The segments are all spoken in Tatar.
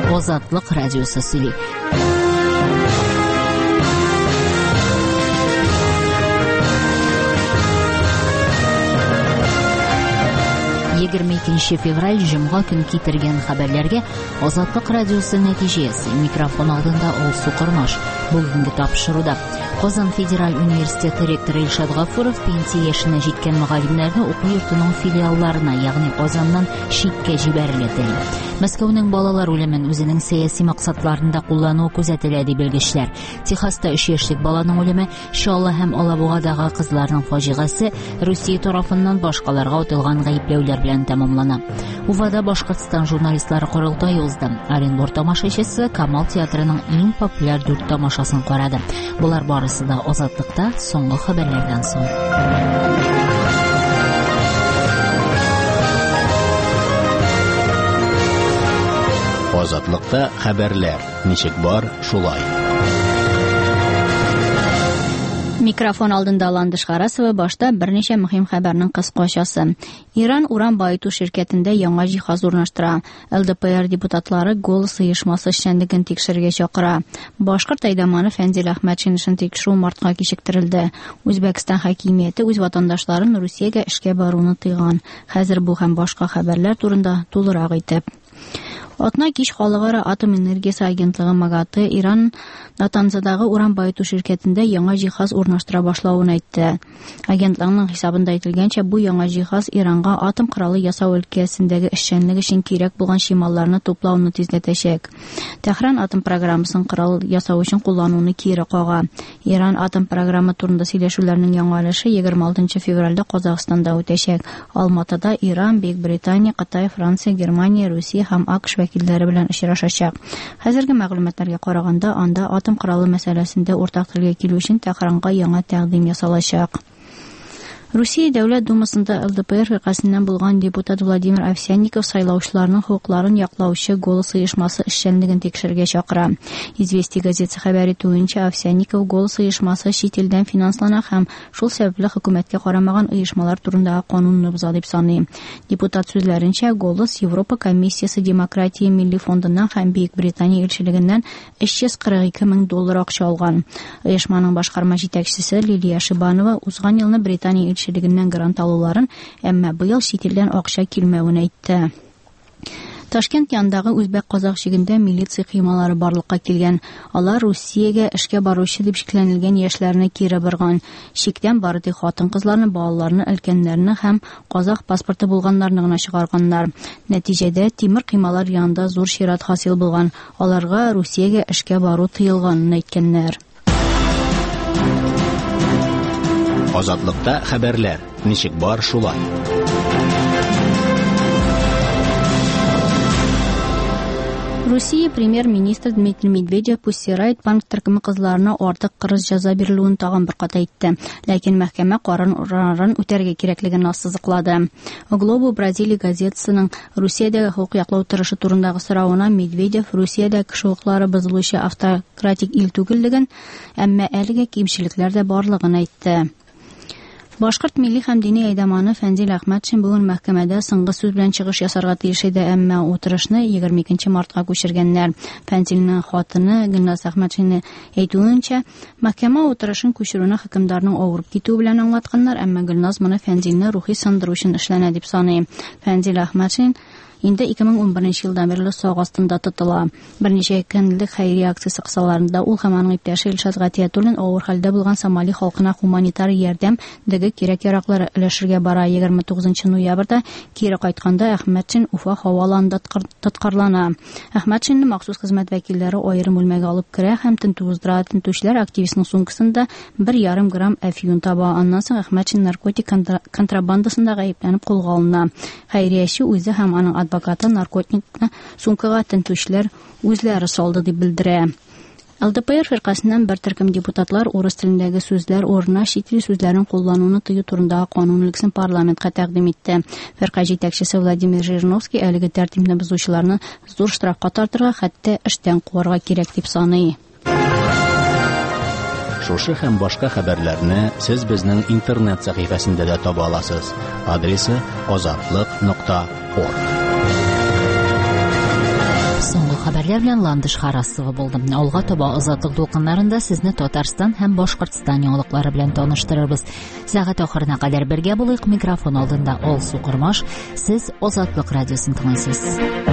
Азатлык радиосы сөйли. 22 февраль җомга көн китергән хәбәрләргә Азатлык радиосы нәтиҗәсе. Микрофон алдында Алсу Кормаш. Бүгенге тапшыруда Казан федераль университеты ректоры Илшат Гафуров пенсия яшенә җиткән мөгаллимнәрне уку йортының филиалларына, ягъни Казаннан читкә җибәрелә. Мәскәүнең балалар үлемен үзенең сәяси максатларында куллануы күзәтелә дип белгечләр. Техаста 3 яшьлек баланың үлеме, Чаллы һәм Алабугадагы кызларның фаҗигасы Русия тарафыннан башкаларга атылган гаепләүләр белән тәмамлана. Уфада Башкортстан журналистлары курылтай узды. Оренбур тамашачысы Камал театрының иң популяр 4 тамашасын карады. Булар барысы да Азатлыкта соңгы хәбәрләрдән соң. Азатлыкта хәбәрләр. Ничек бар, шулай. Микрофон алдында Ландыш Харасова. Башта берничә мөһим хәбәрнең кыскачасы. Иран уран байыту ширкәтендә яңа җиһаз урнаштыра. ЛДПР депутатлары Голос оешмасы эшчәнлеген тикшерергә чакыра. Башкорт әйдәманы Фәнзил Әхмәтшин эшен тикшерү мартка кичектерелде. Үзбәкстан хакимияте үз ватандашларын Русиягә эшкә баруны тыйган. Хәзер бу һәм башка хәбәрләр турында тулырак итеп. Атна кич халыкара атом энергиясе агентлыгы МАГАТы Иран Натанзадагы уран байыту ширкәтендә яңа җиһаз урнаштыра башлавын әйтте. Агентлыгның хисабында әйтелгәнчә, бу яңа җиһаз Иранга атом коралы ясау өлкәсендәге эшчәнлек өчен кирәк булган чималларны туплауны тизләтәчәк. Тәһран атом программасын корал ясау өчен куллануны кире кага. Иран атом программасы турында сөйләшүләрнең яңалышы 26 февральдә Казакъстанда үтәчәк. Алматыда Иран, Бөекбритания, Кытай, Франция, Германия, Русия һәм АКШ вәкилләре белән очрашачак. Хәзерге мәгълүматларга караганда, анда атом коралы мәсьәләсендә уртак телгә килү өчен Тәһранга яңа тәкъдим ясалачак. Русия Дәүләт Думасында ЛДПР фиркасыннан булган депутат Владимир Овсянников сайлаучыларның хукукларын яклаучы Голос оешмасы эшчәнлеген тикшергә чакыра. Известия газетасы хәбәр итүенчә, Овсянников Голос оешмасы чит илдән финанслана һәм шул сәбәпле хөкүмәткә карамаган оешмалар турындагы канунны боза дип саный. Депутат сүзләренчә, Голос Европа комиссиясе демократия милли фондыннан һәм Бөекбритания илчелегеннән $342 мең акча алган. Оешманың башкарма җитәкчесе Лилия Шибанова узган елны Британия илчелегеннән грант алуларын, әмма быел чит илдән акча килмәвен әйтте. Ташкент янындагы үзбәк-казак чигендә милиция кыймалары барлыкка килгән. Алар Русиягә эшкә баручы дип шикләнелгән яшьләрне кире борган. Чиктән бары тик хатын-кызларны, балаларны, өлкәннәрне һәм казак паспорты булганнарны гына чыгарганнар. Нәтиҗәдә тимер кыймалар янында зур чират хасил булган. Аларга Русиягә эшкә бару тыелганын әйткәннәр. Азатлыкта хәбәрләр. Ничек бар, шулай. Русия премьер-министры Дмитрий Медведев Пуссирайт банк төркеме кызларына артык кырыс җәза бирелүен тагын бер кат әйтте. Ләкин мәхкәмә карарын үтәргә кирәклеген ассызыклады. Глобу Бразилия газетасының Русиядәге хукук яклау тырышы турындагы соравына Медведев Русиядә кеше хукуклары бозылучы автократик ил түгеллеген, әмма әлегә кимчелекләр дә барлыгын әйтте. Башкорт милли һәм дини әйдәманы Фәнзил Әхмәтшин бүгін мәхкәмәдә соңгы сүз белән чыгыш ясарга тиеш иде, әмма утырышны 22 мартка күчергәннәр. Фәнзилнең хатыны Гөлназ Әхмәтшин әйтүенчә, мәхкәмә утырышын күчерүне хөкемдарның авырып китүе белән аңлатканнар, әмма Гөлназ моны Фәнзилне рухи сындыру өчен эшләнә дип саный. Фәнзил Әхмәтшин инде 2011 елдан бирле сак астында тотыла. Берничә көнлек хәйрия акциясе кысаларында ул һәм аның иптәше Илшат Гатиятуллин авыр хәлдә булган Сомали халкына гуманитар ярдәм дәге кирәк-яраклары өләшергә бара. 29 ноябрьдә кире кайтканда Әхмәтшин Уфа һаваланында тоткарлана. Әхмәтшинне махсус хезмәт вәкилләре аерым бүлмәгә алып керә һәм тентүздыра. Тентүчләр активистның сумкасында 1,5 грамм әфьюн таба. Аннан соң Әхмәтшин наркотик контрабандасында гаепләнеп кулга алына. Хәйрияче үзе һәм аның адвокаты наркотикны сумкага тентүчләр үзләре салды дип белдерә. ЛДПР фиркасыннан бер төркем депутатлар урыс телендәге сүзләр орнына чит ил сүзләрен куллануны тыю турындагы канун өлгесен парламентка тәкъдим итте. Фирка җитәкчесе Владимир Жириновский әлеге тәртипне бозучыларны зур штрафка тартырга, хәтта эштән куарга кирәк дип саный. Шушы һәм башка хәбәрләрне сез безнең интернет сәхифәсендә дә таба аласыз. Адресы azatlyk.org. Соңгы хәбәрләр белән Ландыш Харасова булды. Алга таба Азатлык дулкыннарында сезне Татарстан һәм Башкортстан яңалыклары белән таныштырырбыз. Сәгать ахырына кадәр бергә булыйк. Микрофон алдында Алсу Кормаш. Сез Азатлык радиосын тыңлыйсыз.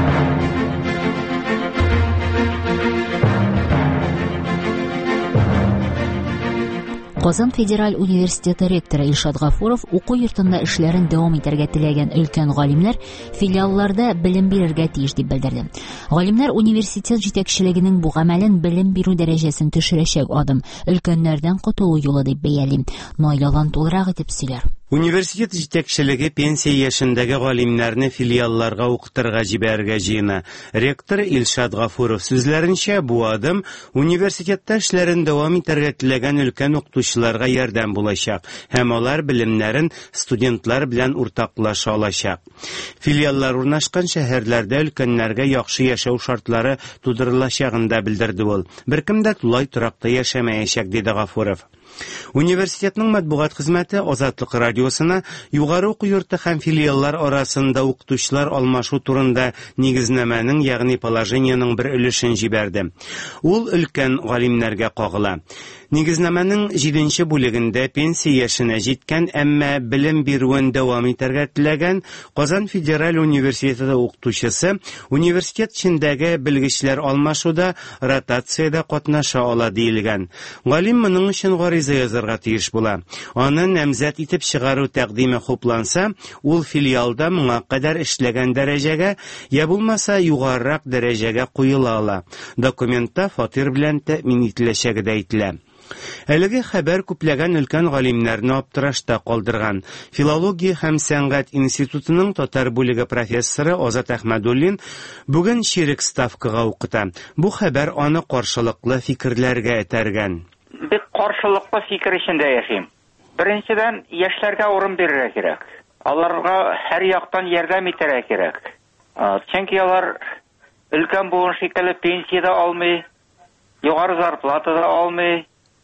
Казан Федераль университеты ректоры Илшат Гафуров уку йортында эшләрен дәвам итәргә теләгән өлкән галимнәр филиалларда белем бирергә тиеш дип белдерде. Галимнәр университет җитәкчелегенең бу гамәлен белем бирү дәрәҗәсен төшерәчәк адым, өлкәннәрдән котылу юлы дип бәяли. Наилалан тулырак итеп сөйләр. Университет җитәкчелеге пенсия яшендәге галимнәрне филиалларга укытырга җибәрергә җыена. Ректор Илшат Гафуров сүзләренчә, бу адым университетта эшләрен дәвам итәргә теләгән өлкән укытучыларга ярдәм булачак һәм алар белемнәрен студентлар белән уртаклаша алачак. Филиаллар урнашкан шәһәрләрдә өлкәннәргә яхшы яшәү шартлары тудырылачагын да белдерде ул. Беркем дә тулай торакта яшәмәячәк, диде Гафуров. Университетның матбугат хезмәте Азатлык радиосына югары уку йорты һәм филиаллар арасында укытучылар алмашу турында нигезнәмәнең, ягъни положениеның бер өлешен җибәрде. Ул өлкән галимнәргә кагыла. Нигезнәмәнең 7нче бүлегендә пенсия яшенә җиткән, әмма белем бирүен дәвам итәргә теләгән Казан Федераль университеты укытучысы университет эчендәге белгечләр алмашуда ротациядә катнаша ала диелгән. Галим моның өчен гариза язарга тиеш була. Аны намзәт итеп чыгару тәкъдиме хупланса, ул филиалда моңа кадәр эшләгән дәрәҗәгә, я булмаса югарырак дәрәҗәгә куела ала. Документта фатир белән тәэмин ителәчәге дә әйтелә. Әлеге хәбәр күпләгән өлкән галимнәрне аптырашта калдырган. Филология һәм сәнгать институтының татар бүлеге профессоры Азат Әхмәдуллин бүген чирек ставкага укыта. Бу хәбәр аны каршылыклы фикерләргә этәргән. Бик каршылыклы фикер ичендә яшим. Беренчедән, яшьләргә урын бирергә кирәк. Аларга һәр яктан ярдәм итәргә кирәк. Чөнки алар өлкән булган шикелле пенсия да алмый, югары зарплата да алмый.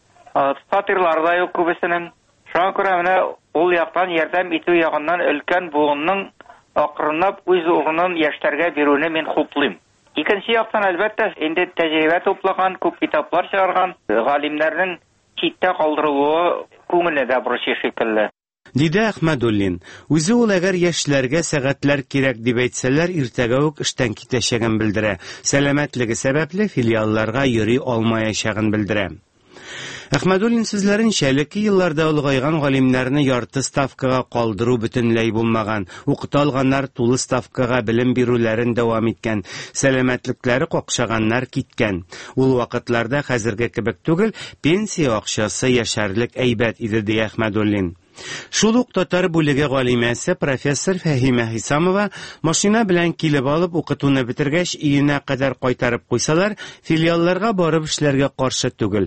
Фатирлар да юк күбесенең. Шуңа күрә менә ул яктан ярдәм итү ягыннан өлкән буынның акрынлап үз урынын яшьләргә бирүне мин хуплыйм. Икенче яктан, әлбәттә, инде тәҗрибә туплаган, күп китаплар чыгарган галимнәрнең читтә калдырылуы күңелне борчый шикелле. Диде Әхмәдуллин. Үзе ул әгәр яшьләргә сәгатьләр кирәк дип әйтсәләр, иртәгә үк эштән китәчәген белдерә. Сәламәтлеге сәбәпле филиалларга йөри алмаячагын белдерә. Әхмәдуллин сүзләренчә, элекке елларда олыгайган галимнәрне ярты ставкага калдыру бөтенләй булмаган. Укыта алганнар тулы ставкага белем бирүләрен дәвам иткән. Сәламәтлекләре какшаганнар киткән. Ул вакытларда хәзерге кебек түгел, пенсия акчасы яшәрлек әйбәт иде, ди Әхмәдуллин. Шул ук татар бүлеге галимәсе профессор Фәһимә Хисамова машина белән килеп алып укытуны бетергәч өенә кадәр кайтарып куйсалар, филиалларга барып эшләргә каршы түгел.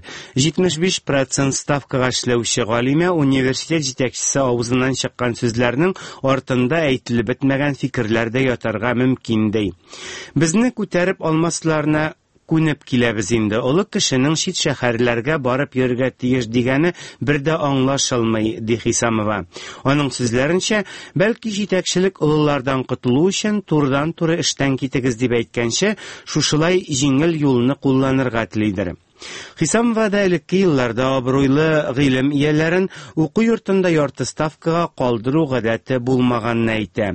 75% ставкага эшләүче галимә университет җитәкчесе авызыннан чыккан сүзләрнең артында әйтелеп бетмәгән фикерләрдә ятарга мөмкин ди. Безне күтәреп алмасларына күнеп киләбез инде. Олы кешенең чит шәһәрләргә барып йөрергә тиеш дигәне бер дә аңлашылмый, ди Хисамова. Аның сүзләренчә, бәлки җитәкчелек олылардан котылу өчен турыдан-туры эштән китегез дип әйткәнчә, шушылай җиңел юлны кулланырга телидер. Хисамова да элекке елларда абруйлы гыйлем ияләрен уку йортында ярты ставкага калдыру гадәте булмаганны әйтә.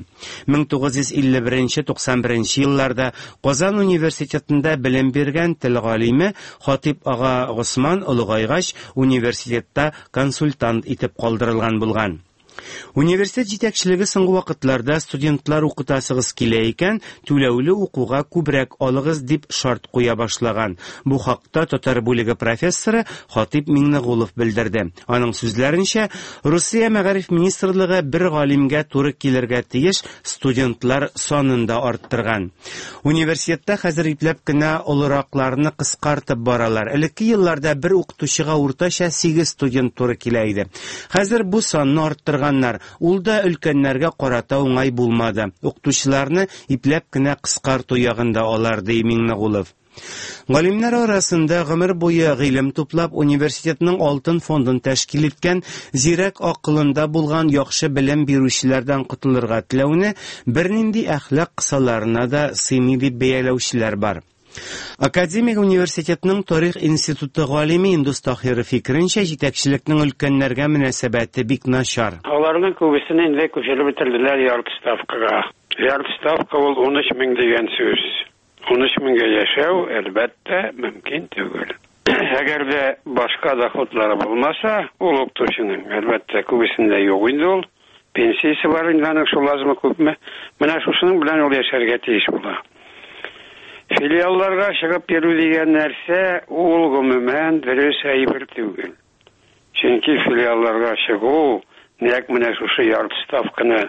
1951-91 елларда Казан университетында белем биргән тел галиме Хатип ага Госман олыгайгач университетта консультант итеп калдырылган булган. Университет җитәкчелеге соңгы вакытларда студентлар укытасыгыз килә икән, түләүле укуга күбрәк алыгыз дип шарт куя башлаган. Бу хакта татар бүлеге профессоры Хатип Миңнегулов белдерде. Аның сүзләренчә, Русия мәгариф министрлыгы бер галимгә туры килергә тиеш студентлар санын да арттырган. Университетта хәзер ипләп кенә олыракларны кыскартып баралар. Элекке елларда бер укытучыга уртача 8 студент туры килә иде. Хәзер бу санны арттырганнар. Ул да өлкәннәргә карата уңай булмады. Укытучыларны ипләп кенә кыскарту ягында алар, ди Миңнегулов. Галимнәр арасында гомер буе гыйлем туплап университетның алтын фондын тәшкил иткән, зирәк акылында булган яхшы белем бирүчеләрдән котылырга теләүне бернинди әхлак кысаларына да сыймый дип бәяләүчеләр бар. Академик университетның тарих институты галиме Индус Тахиров фикеренчә, җитәкчелекнең өлкәннәргә мөнәсәбәте бик начар. Аларның күбесен инде күчереп бетерделәр ярты ставкага. Ярты ставка ул 13 мең дигән сүз. 13 меңгә яшәү әлбәттә мөмкин түгел. Әгәр дә башка доходлары булмаса, ул укытучының әлбәттә күбесендә юк инде ул. Пенсиясе бар инде аның, шул азмы күпме. Менә шушының белән ул яшәргә тиеш була. Филиалларга чыгып йөрү дигән нәрсә ул гомумән дөрес әйбер түгел. Чөнки филиалларга чыгу нәкъ менә шушы ярты ставканы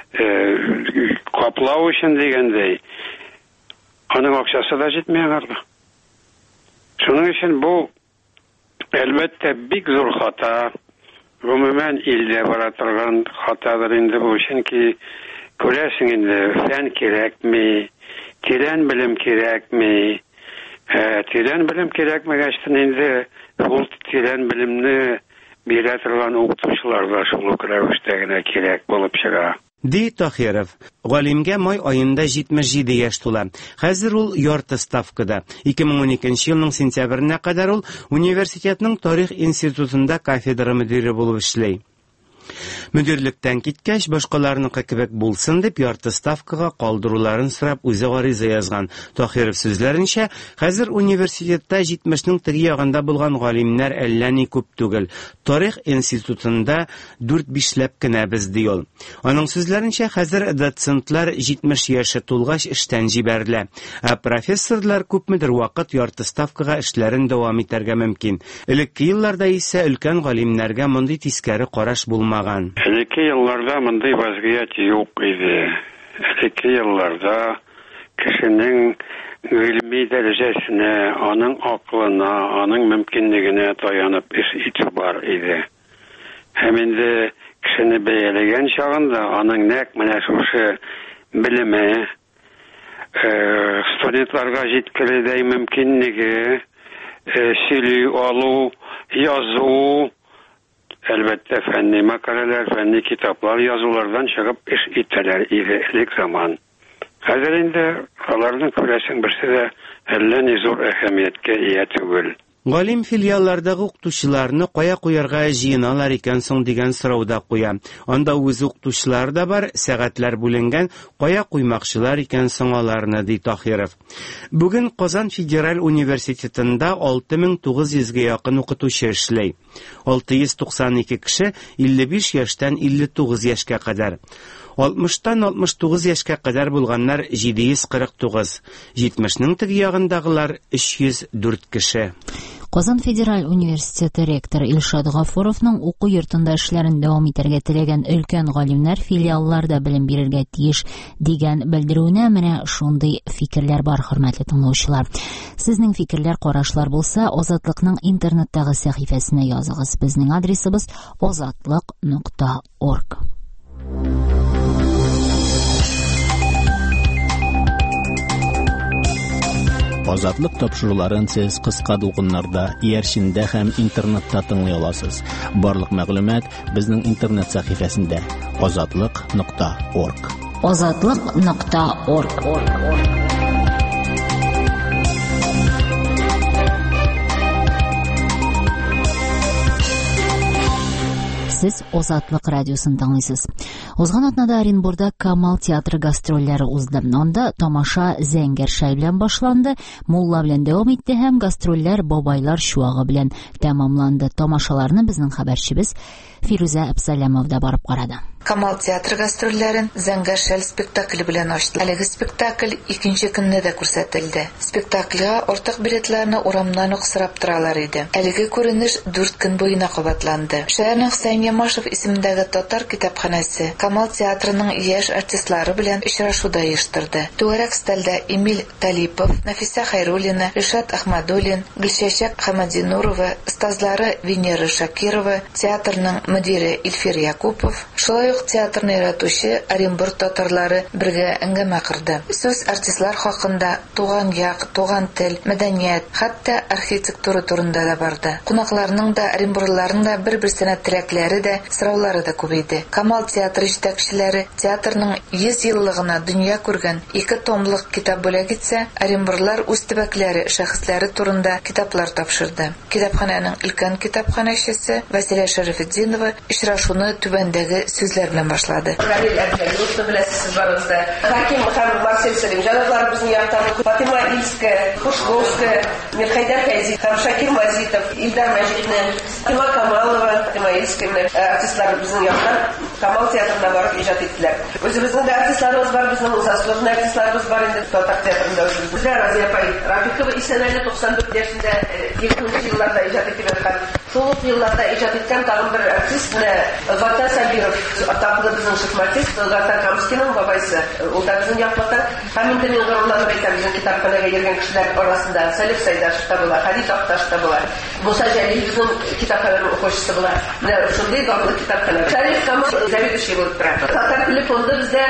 каплау өчен дигәндәй, аның акчасы да җитмәй аларга. Шуның өчен бу әлбәттә бик зур хата. Гомумән илдә бара торган хатадыр инде бу, чөнки күрәсең инде фән кирәкми, тирән белем кирәкми. Тирән белем кирәкмәгәчтен инде ул тирән белемне бирә торган укытучыларга шул ук рәвештә генә кирәк булып чыга. Ди Тахиров, галимгә май аенда 77 яшь тула. Хәзер ул ярты ставкада. 2012 елның сентябренә кадәр ул университетның тарих институтында кафедра мөдире булып эшләй. Мөдирлектән киткәч, башкаларныкы кебек булсын дип, ярты ставкага калдыруларын сорап үзе гариза язган. Тахиров сүзләренчә, хәзер университетта 70-нең теге ягында булган галимнәр әллә ни күп түгел. Тарих институтында 4-5ләп кенә без ди ул. Аның сүзләренчә, хәзер доцентлар 70 яше тулгач эштән җибәрелә. Профессорлар күпмедер вакыт ярты ставкага эшләрен дәвам итәргә мөмкин. Элекке елларда исә өлкән галимнәргә мондый тискәре караш булмаган. Элекке елларда мондый вазгыять юк иде. Элекке елларда кешенең гыйльми дәрәҗәсенә, аның акылына, аның мөмкинлегенә таянып эш итү бар иде. Һәм инде кешене бәяләгән чагында аның нәкъ менә шушы белеме, студентларга җиткерүдәй мөмкинлеге, сөйли алу, язу, әлбәттә фәнни макаләләр, фәнни китаплар язулардан чыгып эш итәләр иде элек заман. Хәзер инде аларның күрәсең берсе дә әллә ни зур әһәмияткә ия түгел. Галим филиаллардагы укытучыларны кая куярга җыеналар икән соң дигән сорау да куя. Анда үз укытучылар да бар, сәгатьләр бүленгән, кая куймакчылар икән соң аларны, ди Тахиров. Бүген Казан федераль университетында 6900-гә якын укытучы эшләй. 692 кеше 55 яшьтән 59 яшькә кадәр. 60-тан 69 яшькә кадәр булганнар 749, 70-нең теге ягындагылар 304 кеше. Казан федераль университеты ректоры Илшат Гафуровның уку йортында эшләрен дәвам итәргә теләгән өлкән галимнәр филиалларда белем бирергә тиеш дигән белдерүенә менә шундый фикерләр бар, хөрмәтле тыңлаучылар. Сезнең фикерләр, карашлар булса, Азатлыкның интернеттагы сәхифәсенә языгыз. Безнең адресыбыз azatlyk.org. Азатлык тапшыруларын сез кыска дулкыннарда, иярчиндә һәм интернетта тыңлый аласыз. Барлык мәгълүмат безнең интернет сәхифәсендә azatlyk.org. azatlyk.org. Сез Азатлык радиосын тыңлыйсыз. Узган атнада Оренбургда Камал театры гастрольләре узды. Анда тамаша Зәңгәр шай белән башланды, мулла белән дәвам итте һәм гастрольләр бабайлар чуагы белән тәмамланды. Тамашаларны безнең хәбәрчебез Фируза Абсалямовда барып карады. Камал театры гастрольләрен Зәңгәр шәл спектакле белән ачты. Әлеге спектакль икенче көнне дә күрсәтелде. Спектакльгә артык билетларны урамнан ук сорап торалар иде. Әлеге күренеш 4 көн буена кабатланды. Шәһәрнең Хусейн Ямашев исемендәге татар китапханәсе Камал театрының яшь артистлары белән очрашуда оештырды. Түгәрәк стәлдә Эмиль Талипов, Нафиса Хайруллина, Ришат Ахмадуллин, Гөлшәчәк Хамадинурова, остазлары Венера Шакирова, театрның мөдире Илфир Якупов, шулай Шулай ук театрны яратучы Оренбург татарлары бергә әңгәмә кырды. Сүз артистлар хакында, туган як, туган тел, мәдәният, хәтта архитектура турында да барды. Кунакларның да, оренбурларның да бер-берсенә теләкләре дә, сораулары да күбәйде. Камал театры җитәкчеләре театрның 100 еллыгына дөнья күргән 2 томлык китап бүләк итсә, оренбурлар үз төбәкләре, шәхесләре турында китаплар тапшырды. Китапханәнең өлкән китапханәчесе Василия Шәрифетдинова очрашуны түбәндәге сүзләр белән башлады. Хаким һәм Марсель Сәлимҗановлар безнең яктан, Фатима Ильская, Хушковская, Мирхайдар Фәйзи һәм Шакир Мазитов, Илдар Мәҗитне, Фатима Камалова, Фатима Ильская артистлар безнең яктан Камал театрына барып иҗат иттеләр. Үзебезнең дә артистларыбыз бар, безнең заслуженный артистларыбыз бар инде татар театрында. Бездә Разия Рабикова исәнәле 94 яшендә 2000 елларда иҗат итеп яткан. Шул ук елларда иҗат иткән тагын бер артист Гата Сабиров, атаклы безнең шахматист Гата Камскийның бабайсы. Ул да безнең якларда һәм инде мин гырланып әйтәм, безнең китапханәгә йөргән кешеләр арасында Салиф Сайдашев та була, Хадис Акташ та була. Муса Җәлил безнең китапханәнең укучысы була. Менә шундый данлы китапханә. Шәриф Камал заведующий булып тора. Татар теле фонды бездә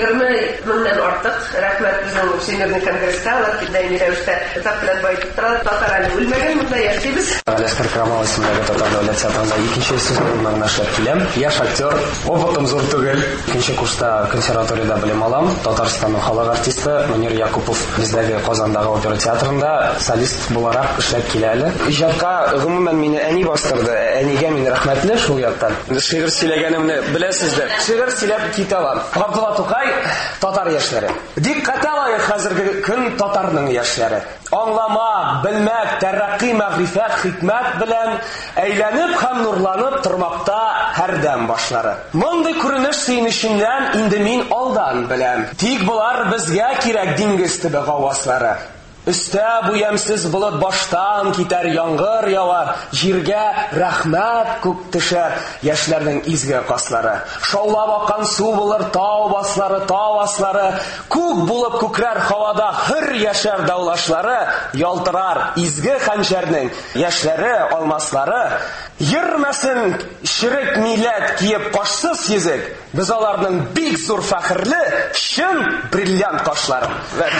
20 меңнән артык. Рәхмәт безнең Всемирный конгресска, алар даими рәвештә татар белән баетып тора. Татар әле үлмәгән, монда яшибез. Галиәскәр Камал исемендәге Татар дәүләт театрында 2нче сезоннан эшләп киләм. Яшь актер, опытым зур түгел. 2нче курста консерваториядә белем алам. Татарстанның халык артисты Мөнир Якупов бездәге Казандагы опера театрында солист буларак эшләп килә әле. Иҗатка гомумән мине әни бастырды. Әнигә мин рәхмәтле шул яктан. Шигырь сөйләгәнемне беләсездер. Шигырь сөйләп китә алам. Габдулла Тукай, татар яшьләре. Диккәт алыгыз хәзерге көн татарның яшьләре. Аңлама, белмәк, тәрәккый, мәгърифәт, хикмәт белән әйләнеп һәм нурланып тормакта һәрдәм башлары. Мондый күренеш сөенеченнән инде мин алдан беләм. Тик булар безгә кирәк диңгез төбе гаваслары. Өстә бу ямьсез булып баштан китәр яңгыр явар, җиргә рәхмәт күк төшәр, яшьләрнең изге каслары. Шаулап аккан су булыр тау баслары, тау аслары, күк булып күкрәр һавада хөр яшәр даулашлары, ялтырар изге хәнҗәрнең яшьләре алмаслары. Йөрмәсен ширек милләт киеп кашсыз йөзек, без аларның бик зур фәхрле, чын бриллиант кашлары.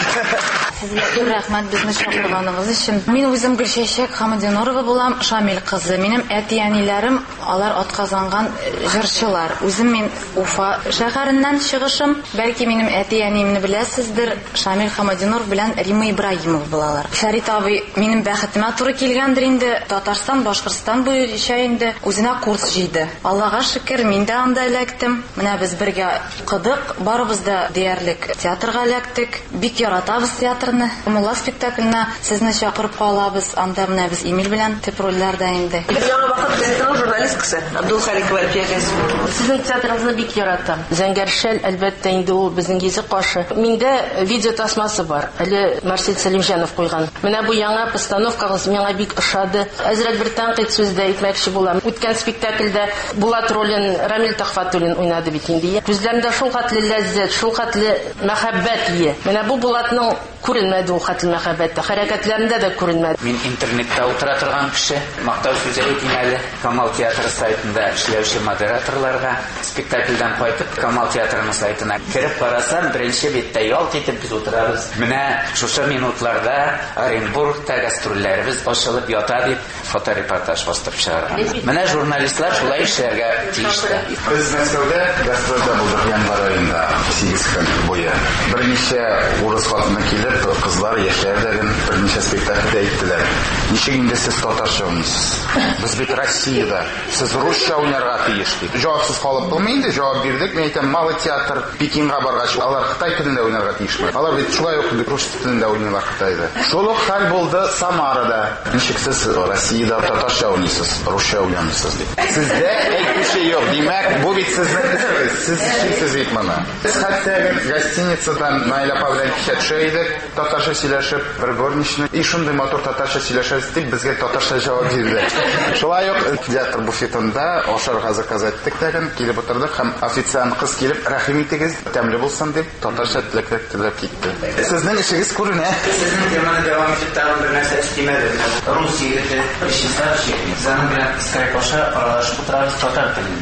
Рәхмәт безне чакырганыгыз өчен. Мин үзем Гөлчәчәк Хамадинорова булам, Шамил кызы. Минем әти-әниләрем алар атказанган җырчылар. Үзем мин Уфа шәһәреннән чыгышым. Бәлки минем әти-әнимне беләсездер, Шамил Хамадиноров белән Рима Ибраимов булалар. Фәрит абый минем бәхетемә туры килгәндер инде. Татарстан, Башкортстан буенча инде үзенә курс җыйды. Аллага шөкер, мин дә анда эләктем. Менә без бергә укыдык, барыбыз да диярлек театрга эләктек. Бик яратабыз театрны. Мулла спектакленә сезне чакырып калабыз. Анда менә без Эмиль белән төп рольләрдә инде. Яңа вакыт театрның журналисткасы Абдулхаликова Әлфиягәз. Сезнең театрыгызны бик яратам. Зәңгәршәл әлбәттә инде ул безнең йөзек кашы. Миндә видео тасмасы бар. Әле Марсель Сәлимҗанов куйган. Менә бу яңа постановкагыз миңа бик ошады. Әзрәк бер тәнкыйть сүздә әйтмәкче булам. Үткән спектакльдә Булат ролен Рамил Тахфатуллин уйнады бит инде. Күзләрендә шул хәтле ләззәт, шул хәтле мәхәббәт ие. Менә бу Булатның күренмәде ул хәтле мәхәббәттә, хәрәкәтләрендә дә күренмәде. Мин интернетта утыра торган кеше, мактау сүзе әйтим әле. Камал театры сайтында эшләүче модераторларга спектакльдән кайтып Камал театрының сайтына кирип карасам, беренче беттә ялт итеп без утырабыз. Менә шушы минутларда Оренбургта гастрольләребез ачылып ята дип фоторепортаж бастырып чыгарган. Менә журналистлар шулай эшләргә тиешле. Без Мәскәүдә гастрольдә булдык январь аенда 8 көн буе. Берничә урыс хатыны килеп, кызлар яшьләрдәген берничә спектакльдә әйттеләр. Ничек инде сез татарча уйныйсыз? Без бит Россиядә, сез русча уйнарга тиеш дип. Җавапсыз калып булмый инде, җавап бирдек. Мен әйтәм, малый театр Пекинга баргач, алар Кытай телендә уйнарга тиешме? Алар бит шулай ук рус телендә уйныйлар Кытайда. Шул ук хәл булды Самарада. Ничек сез Россиядә татарча уйныйсыз, русча уйнамыйсыз дип. Сездә әйтүче юк. Димәк, бу бит сезнең сез эшлисез бит моны. Без хәтта гостиницадан Найла белән кичә идек, татарча сөйләшеп, бер горничный, и шундый мотор татарча сөйләшәбез дип безгә татарча җавап бирде. Шулай ук театр буфетында ашарга заказ иттек дигән, килеп утырдык һәм официант кыз килеп, рәхим итегез, тәмле булсын дип татарча теләкләр теләп китте. Сезнең эшегез күренә. Сезнең теманы дәвам итеп тагын бер нәрсә эшләмәде. Рус егете, режиссер, Занга, Скрипаша аралашып утырабыз татар телендә.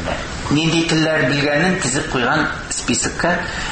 нинди телләр белгәнен тизеп куйган списокка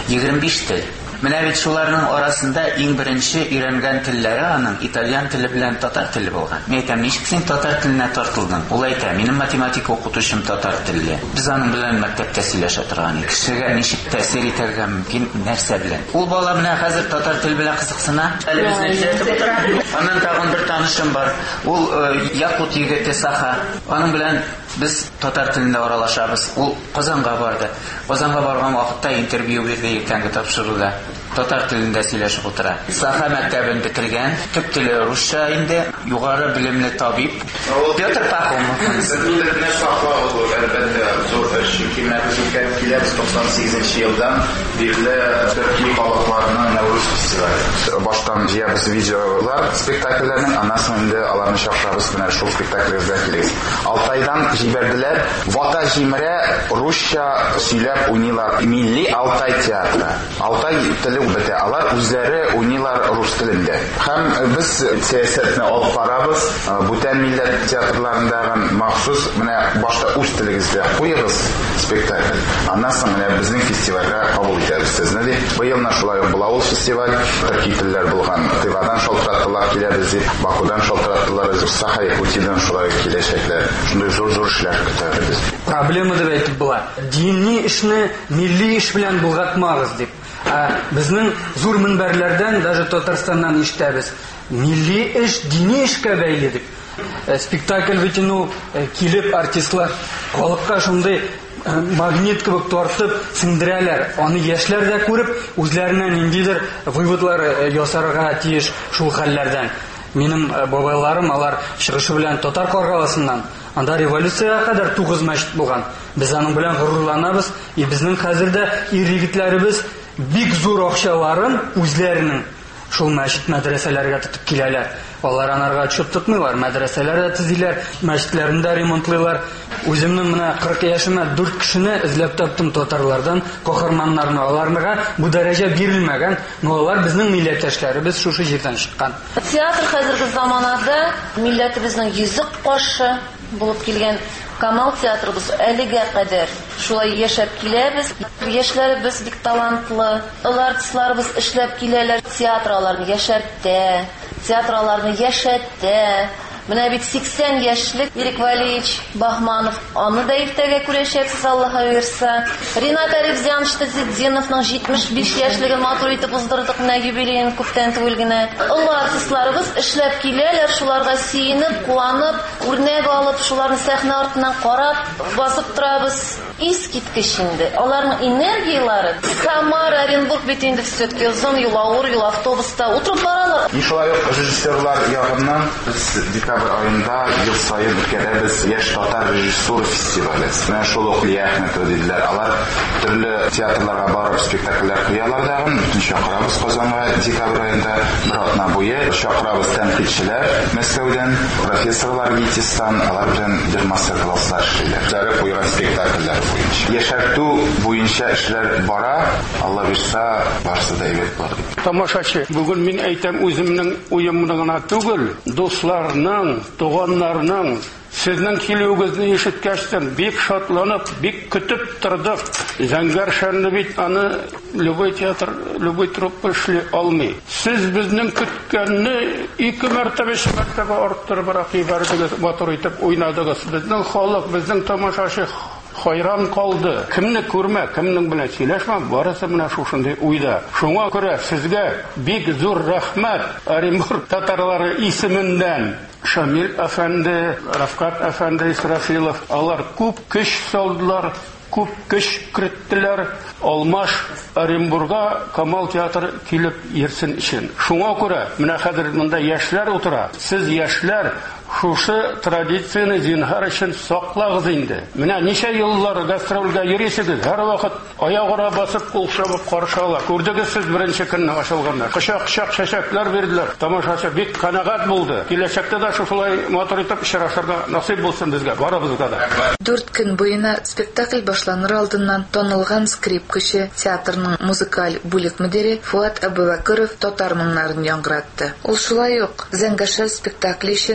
25 тел. Менә бит шуларның арасында иң беренче өйрәнгән телләре аның итальян теле белән татар теле булган. Мен әйтәм, ничек син татар теленә тартылдың? Ул әйтә, минем математика укытучым татар телле. Без аның белән мәктәптә сөйләшә торган идек. Кешегә ничек тәэсир итәргә мөмкин, нәрсә белән? Ул бала менә хәзер татар теле белән кызыксына. Әле безне җәйтеп утыра. Аннан тагын бер танышым бар. Ул якут егете Саха. Аның белән без татар телендә аралашабыз. Ул Казанга барды. Казанга барган вакытта интервью бирде иртәнге тапшыруда. Татар телендә сөйләшеп утыра. Саха мәктәбен битергән, төп теле русча инде, югары белемле табиб. Петр Пахомов. Милләтне саклау әлбәттә зур эш. Чөнки мәктәпкә киләбез 98 елдан бирле Төркия халыкларының Нәүрүз фестивале. Баштан җыябыз видеолар, спектакльләрнең, аннан соң инде аларны чакырабыз менә шул спектакльләргә килегез. Алтайдан җибәрделәр. Вата җимерә русча сөйләп уйныйлар. Милли Алтай театры. Алтай теле бетә. Алар үзләре уйныйлар рус телендә. Һәм без сәясәтне алып барабыз. Бүтән милләт театрларындагы махсус менә башта үз телегездә куегыз спектакль. Аннан соң менә безнең фестивальгә кабул итәбез сезне дип. Быелны шулай була ул фестиваль. Төрки телләр булган. Тывадан шалтыраттылар киләбез дип. Бакудан шалтыраттылар. Саха-Якутиядән шулай киләчәкләр. Шундый зур эшләр көтәбез. Проблема дип әйтеп була. Дини эшне милли эш белән булгатмагыз дип. Безнең зур мөнбәрләрдән, даже Татарстаннан ишетәбез. Милли эш дини эшкә бәйле дип. Спектакль битену килеп артистлар халыкка шундый магнит кебек тартып сеңдерәләр. Аны яшьләр дә күреп, үзләренә ниндидер выводлар ясарга тиеш шул хәлләрдән. Минем бабайларым алар чыгышы белән татар каргаласыннан. Анда революцияга кадәр 9 мәчет булган. Без аның белән горурланабыз. Безнең хәзердә ир-егетләребез бик зур акчаларын үзләренең шул мәчет мәдрәсәләргә тотып киләләр. Алар анарга отчет тотмыйлар, мәдрәсәләрдә төзиләр, мәчетләрендә ремонтлыйлар. Үземнең менә 40 яшемә 4 кешене эзләп таптым татарлардан, каһарманнарны. Аларга бу дәрәҗә бирелмәгән, но алар безнең милләттәшләребез шушы җирдән чыккан. Театр хәзерге заманада милләтебезнең йөзек кашы булып килгән Камал театрыбыз әлегә кадәр шулай яшәп киләбез. Яшьләребез бик талантлы, артистларыбыз эшләп киләләр, театраларны яшәртә, театраларны яшәтә. Менә бит 80 яшьлек Ирек Валерьевич Бахманов, аны да иртәгә күрәчәксез, Аллаһ аерса. Ринат Арифзянович Тазетдиновның 75 яшьлеген матур итеп уздырдык, менә юбилеен күптән түгел генә. Артистларыбыз эшләп киләләр, шуларга сөенеп, куанып, үрнәк алып, шуларны сәхнә артыннан карап, басып торабыз. Искиткеч инде. Аларның энергиялары Самара, Оренбург бит инде все-таки озын юл, авыр юл, автобуста утырып баралар. Шулай ук режиссерлар ягыннан без декабрь айында ел сайын үткәрәбез яшь татар режиссура фестивале. Менә шул ук Лиахметов диделәр. Алар төрле театрларга барып спектакльләр куялар дагы. Бүтән чакырабыз Казанга декабрь айында бер атна буе. Чакырабыз тәнкыйтьчеләр Мәскәүдән, профессорлар ГИТИСтан, алар белән бер мастер-класслар эшлиләр. Зәре куйган спектакльләр яшәртү буенча эшләр бара. Алла бирса, барсы да әйбәт бар. Тамашачы, бүген мин әйтәм үземнең уемны гына түгел, дусларның, туганнарның сезнең килүегезне ишеткәчтән бик шатланып, бик көтеп тордык. Зәңгәр шәрне бит аны любой театр, любой труппа эшли алмый. Сез безнең көткәнне 2 мәртәбә, 3 мәртәбә арттырыбрак ибәрдегез, матур итеп уйнадыгыз. Безнең халык, безнең тамашачы хайран калды. Кемне күрмә, кемнең белән сөйләшмә, барысы менә шушындый уйда. Шуңа күрә сезгә бик зур рәхмәт Оренбург татарлары исемендән. Шамил әфәнде, Рафкат әфәнде Исрафилов, алар күп көч салдылар, күп көч керттеләр. Алмаш Оренбургга Камал театры килеп йөрсен өчен. Шуңа күрә менә хәзер монда яшьләр утыра. Сез яшьләр шушы традицияны зинһар өчен саклагыз инде. Менә ничә еллар гастрольгә йөрисегез, һәр вакыт аягыра басып, кул чабып каршылар. Күрдегез сез беренче көнне ачылганда. Кычак-кычак чәчәкләр бирделәр. Тамашачы бик канагать булды. Киләчәктә дә шулай матур итеп очрашырга насыйп булсын безгә, барыбызга да. 4 көн буена спектакль башланыр алдыннан танылган скрипкачы, театрның музыкаль бүлек мөдире Фуат Абубакыров татар моңнарын яңгыратты. Ул шулай ук Зәңгәшәл спектакль өчен Салих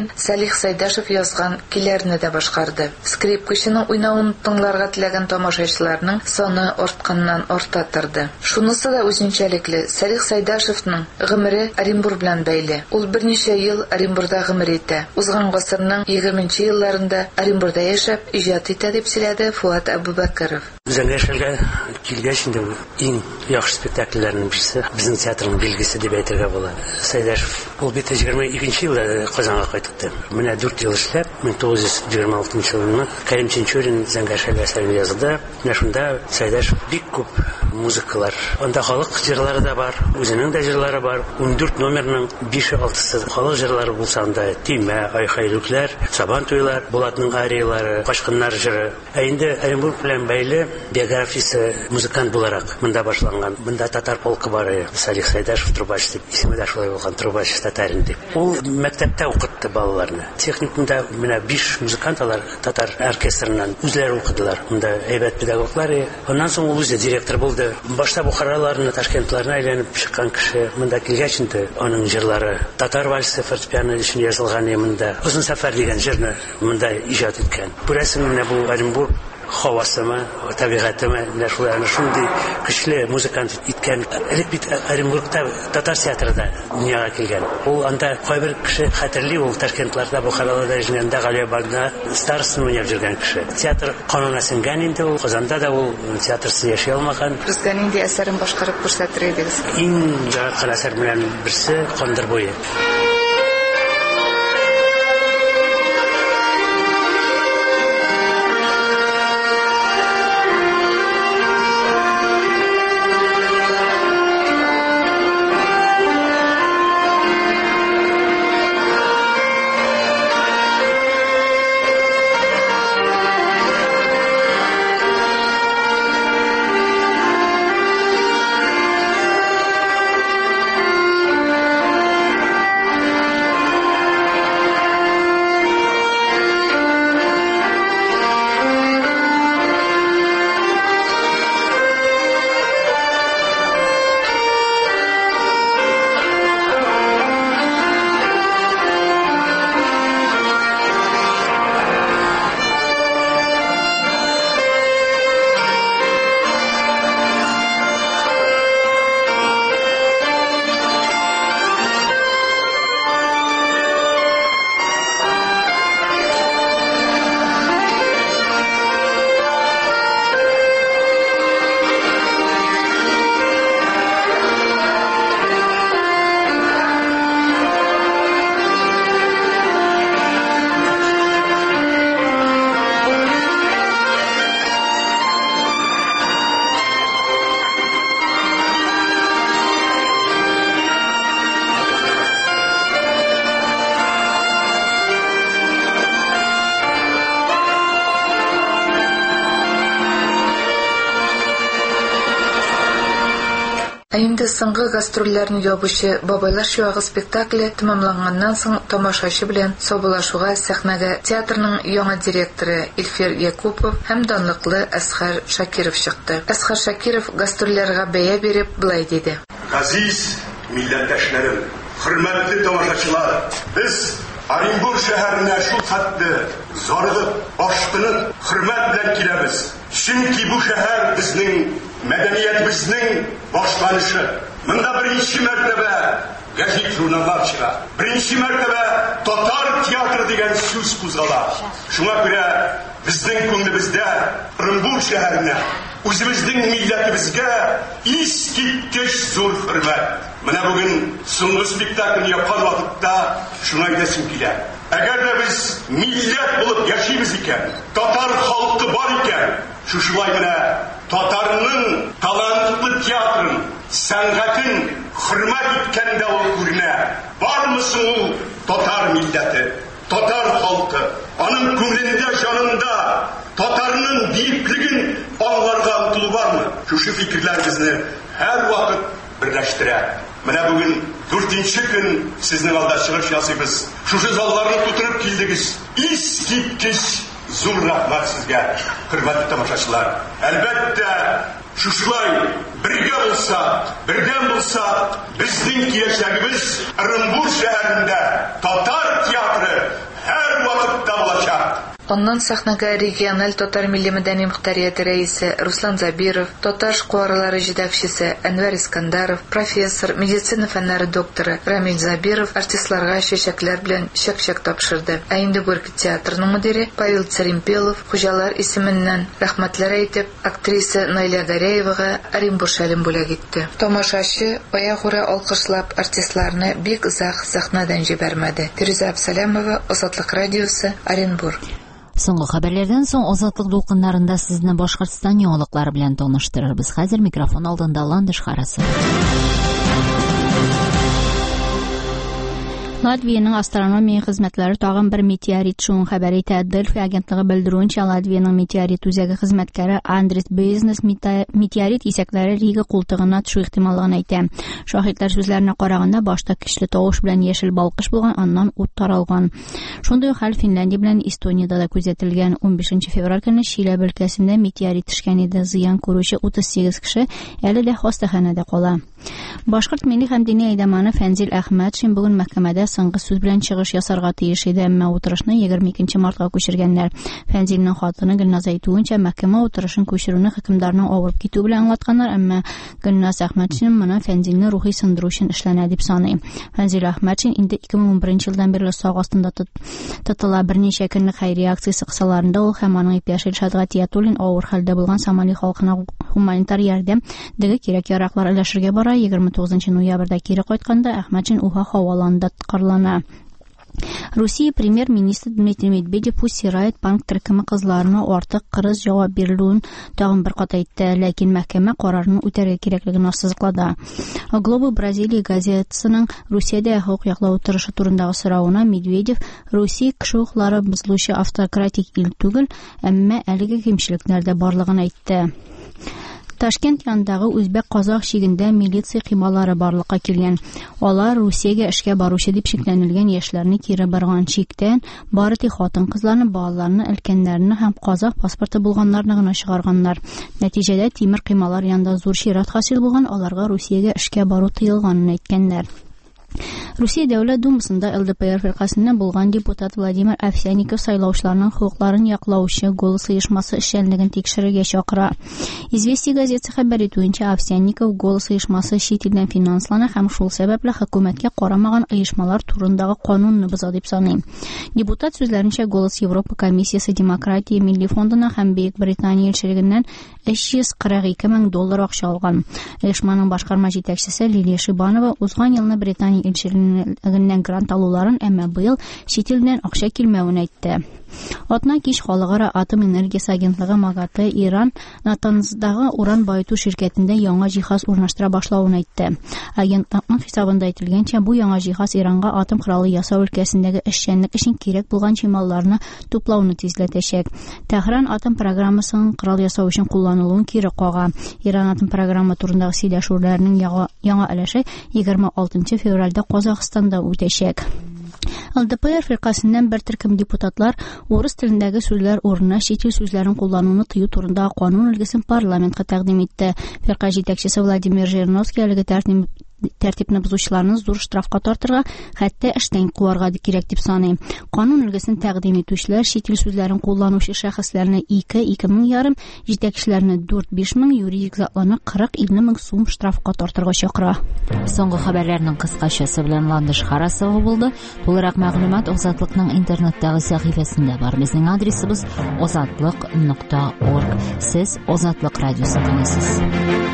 Салих Сайдашев язган көйләрне дә башкарды. Скрипкачының уйнавын тыңларга теләгән тамашачыларның саны арта торды. Шунысы да үзенчәлекле. Салих Сайдашевның гомере Оренбур белән бәйле. Ул берничә ел Оренбурда гомер итә. Узган гасырның 20нче елларында Оренбурда яшәп, иҗат итә дип сөйләде Фуат Абубакаров. Зәңгәшелгә килгәч инде иң яхшы спектакльләрнең берсе безнең театрның билгесе дип әйтергә була. Сайдашев ул бит 22нче елда Казанга кайтты. Менә 4 ел эшләп 1926 елны Кәрим Ченчурин Зәңгәшел әсәрен язды. Менә шунда Сайдашев бик күп музыкалар. Анда халык җырлары да бар, үзенең дә җырлары бар. 14 номерның 5-6-сы халык җырлары булса анда Тимә, Айхайлыклар, Сабан туйлар, Булатның ариялары, Кашкыннар җыры. Ә инде Оренбург белән бәйле биографиясе музыкант буларак монда башланган. Монда татар полкы бар. Салих Сайдашев трубач дип исеме дә шулай булган, трубач татарин дип. Ул мәктәптә укытты балаларны. Техникумда менә 5 музыкантлар татар оркестрыннан үзләре укыдылар. Монда әйбәт педагоглар. Аннан соң ул үзе директор булды. Башта Бухараларны, Ташкентларны әйләнеп чыккан кеше. Монда килгәч инде аның җырлары татар вальсы фортепиано өчен язылган монда. Узын сәфәр дигән җырны монда иҗат иткән. Күрәсең, менә бу Оренбург хавасымы, табигатымы, менә шуларны шундый көчле музыкант иткән. Элек бит Оренбургта татар театрында дөньяга килгән. Ул анда кайбер кеше хәтерли, ул Ташкентларда, Бухараларда җиңгәндә Галия Багда староста уйнап жүргән кеше. Театр канына сеңгән инде ул. Казанда да ул театрсыз яши алмаган. Безгә нинди әсәрен башкарып күрсәтер идегез? Иң яраткан әсәр белән берсе Кандыр буе. Инде соңгы гастрольләрне ябучы Бабайлар чуагы спектакле тәмамланганнан соң тамашачы белән саубуллашуга сәхнәгә театрның яңа директоры Илфир Якупов һәм данлыклы Әсхар Шакиров чыкты. Әсхар Шакиров гастрольләргә бәя биреп булай диде. Газиз милләттәшләрем, хөрмәтле тамашачылар, без Оренбург шәһәренә шул хәтле зарыгып, баштынып, хөрмәт белән киләбез. Чөнки бу шәһәр безнең мәдәниятебезнең башланышы. Монда беренче мәртәбә гәзит журналлар чыга. Беренче мәртәбә татар театры дигән сүз кузгала. Шуңа күрә безнең күңелебездә Оренбург шәһәренә, үзебезнең милләтебезгә искиткеч зур хөрмәт. Менә бүген соңгы спектакльне япкан вакытта шуңа әйтәсем килә. Әгәр дә без милләт булып яшибез икән, татар халкы бар икән, шушылай менә татарның талантлы театрын, сәнгатен хөрмәт иткәндә ул күренә. Бармы соң ул татар милләте, татар халкы, аның күңелендә, җанында татарның биеклеген аңларга омтылу бармы? Шушы фикерләребезне һәр вакыт берләштерә. Менә бүген 4нче көн сезнең алда чыгыш ясыйбыз. Шушы залларны тутырып килдегез. Искиткеч зур рәхмәт сезгә, хөрмәтле тамашачылар. Әлбәттә, шушылай бергә булсак, бердәм булсак, безнең киләчәгебез Оренбург шәһәрендә татар театры һәр Оннан сахнага региональ татар милли мәдәни мөхтәрияте рәисе Руслан Забиров, татар школалары җитәкчесе Әнвәр Искандаров, профессор, медицина фәннәре докторы Рамил Забиров артистларга чәчәкләр белән чәк-чәк тапшырды. Ә инде Горький театрының мөдире Павел Царимпелов хуҗалар исеменнән рәхмәтләр әйтеп, актриса Найля Гаряевага Оренбур шәлен бүләк итте. Тамашачы аягүрә алкышлап артистларны бик озак сахнадан җибәрмәде. Фируза Абсалямова, Азатлык радиосы, Оренбур. Соңгы хәбәрләрдән соң Азатлык дулкыннарында сезне Башкортстан яңалыклары белән таныштырырбыз. Хәзер микрофон алдында Ландыш Харасы. Латвияның астрономия хезмәтләре тагын бер метеорит шуын хәбәр итә. Дельфи агентлыгы белдерүенчә, Латвияның метеорит үзәге хезмәткәре Андрис Бизнес метеорит исәкләре Рига култыгына төшү ихтималлыгын әйтә. Шаһидлар сүзләренә караганда, башта көчле тавыш белән яшел балкыш булган, аннан ут таралган. Шундый хәл Финляндия белән Эстонияда да күзәтелгән. 15 февраль көнне Чиләбе өлкәсендә метеорит төшкән иде. Зыян күрүче 38 кеше әле дә хастаханәдә кала. Башкорт милли һәм дини әйдәманы Фәнзил Әхмәтшин бүген мәхкәмәдә соңгы сүз белән чыгыш ясарга тиеш иде, әмма утырышны 22 мартка күчергәннәр. Фәнзилнең хатыны Гөлназ әйтүенчә, мәхкәмә утырышын күчерүне хөкемдарның авырып китү белән аңлатканнар, әмма Гөлназ Әхмәтшин моны Фәнзилне рухи сындыру өчен эшләнә дип саный. Фәнзил Әхмәтшин инде 2011 елдан бирле сак астында тотыла. Берничә көнлек хәйрия акциясе кысаларында ул һәм аның иптәше Илшат Гатиятуллин авыр хәлдә булган Сомали халкына гуманитар ярдәм дәге кирәк-яраклар өләшергә бара. 29 ноябрьдә кире кайтканда Әхмәтшин Уфа һаваланында тоткарлана. Русия премьер-министры Дмитрий Медведев Пусирайт банк төркеме кызларына артык кырыс җавап бирелүен тагын бер кат әйтте, ләкин мәхкәмә карарны үтәргә кирәклеген ассызыклады. Глобу Бразилия газетасының Русиядә хокук яклау утырышы турындагы соравына Медведев Русия кеше хукуклары бозылучы автократик ил түгел, әмма әлеге кимчелекләрдә барлыгын әйтте. Ташкент янындагы үзбәк-казак чигендә милиция кыймалары барлыкка килгән. Алар Русиягә эшкә баручы дип шикләнелгән яшьләрне кире барган чиктән бары тик хатын-кызларны, балаларны, өлкәннәрне һәм казак паспорты булганнарны гына чыгарганнар. Нәтиҗәдә тимер кыймалар янында зур чират хасил булган, аларга Русиягә эшкә бару тыелганын әйткәннәр. Русия Дәүләт Думасында ЛДПР фиркасыннан булган депутат Владимир Овсянников сайлаучыларның хукукларын яклаучы «Голос» оешмасы эшчәнлеген тикшерергә чакыра. Известия газетасы хәбәр итүенчә, Овсянников «Голос» оешмасы чит илдән финанслана һәм шул сәбәпле хөкүмәткә карамаган оешмалар турындагы канунны боза дип саный. Депутат сүзләренчә, «Голос» Европа комиссиясе демократия милли фондына һәм Бөек Британия илчелегеннән $342 мең акча алган. Оешманың башкарма җитәкчесе Лилия Шибанова узган елны Британия илчелегеннән грант алуларын, әмма быел чит илдән акча килмәвен әйтте. Атна кич халыкара атом энергиясе агентлыгы МАГАТЭ Иран Натанздагы уран байыту ширкәтендә яңа җиһаз урнаштыра башлавын әйтте. Агентлыкның хисабында әйтелгәнчә, бу яңа җиһаз Иранга атом коралы ясау өлкәсендәге эшчәнлек өчен кирәк булган чималларны туплауны тизләтәчәк. Тәһран атом программасын корал ясау өчен кулланылуын кире кага. Иран атом программа турындагы сөйләшүләрнең яңа өлеше 26 февральдә Казакъстанда үтәчәк. ЛДПР фиркасыннан бер төркем депутатлар урыс телендәге сүзләр урынына чит ил сүзләрен куллануны тыю турындагы канун өлгесен парламентка тәкъдим итте. Фирка җитәкчесе Владимир Жириновский әлеге тәртипне бозучыларны зур штрафка тартырга, хәтта эштән куарга кирәк дип саный. Канун өлгесен тәкъдим итүчеләр чит ил сүзләрен кулланучы шәхесләрне 2,5 җитәкчеләрне 4-5 мең, юридик затларны 40-50 мең сум штрафка тартырга чакыра. Соңгы хәбәрләрнең кыскачасы белән Ландыш Харасова булды. Тулырак мәгълүмат Азатлыкның интернеттагы сәхифәсендә бар. Безнең адресыбыз azatlyk.org. Сез Азатлык радиосын тыңлыйсыз.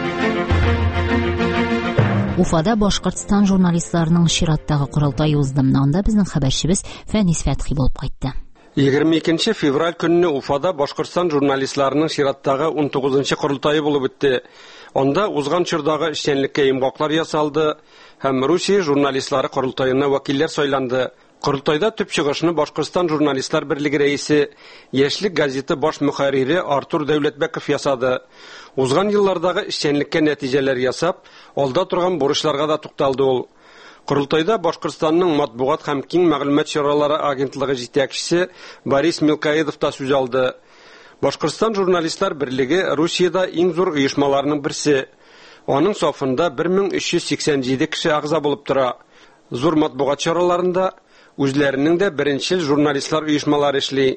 Уфада Башкортстан журналистларының чираттагы курултай узды. Анда безнең хәбәрчебез Фәнис Фәтхи булып кайтты. 22 февраль көнне Уфада Башкортстан журналистларының чираттагы 19-нчы курултайы булып үтте. Анда узган чордагы эшчәнлеккә имгаклар ясалды һәм Русия журналистлары курултайына вәкилләр сайланды. Курултайда төп чыгышны Башкортстан журналистлар берлеге рәисе, Яшьлек газеты баш мөхәррире Артур Дәүләтбәков ясады. Узган еллардагы эшчәнлеккә нәтиҗәләр ясап, алда торган бурычларга да тукталды ул. Курултайда Башкортстанның матбугат һәм киң мәгълүмат чаралары агентлыгы җитәкчесе Борис Мелкаидов та сүз алды. Башкортстан журналистлар берлеге Русиядә иң зур оешмаларның берсе. Аның сафында 1387 кеше агза булып тора. Зур матбугат чараларында үзләренең дә беренчел журналистлар оешмалары эшли.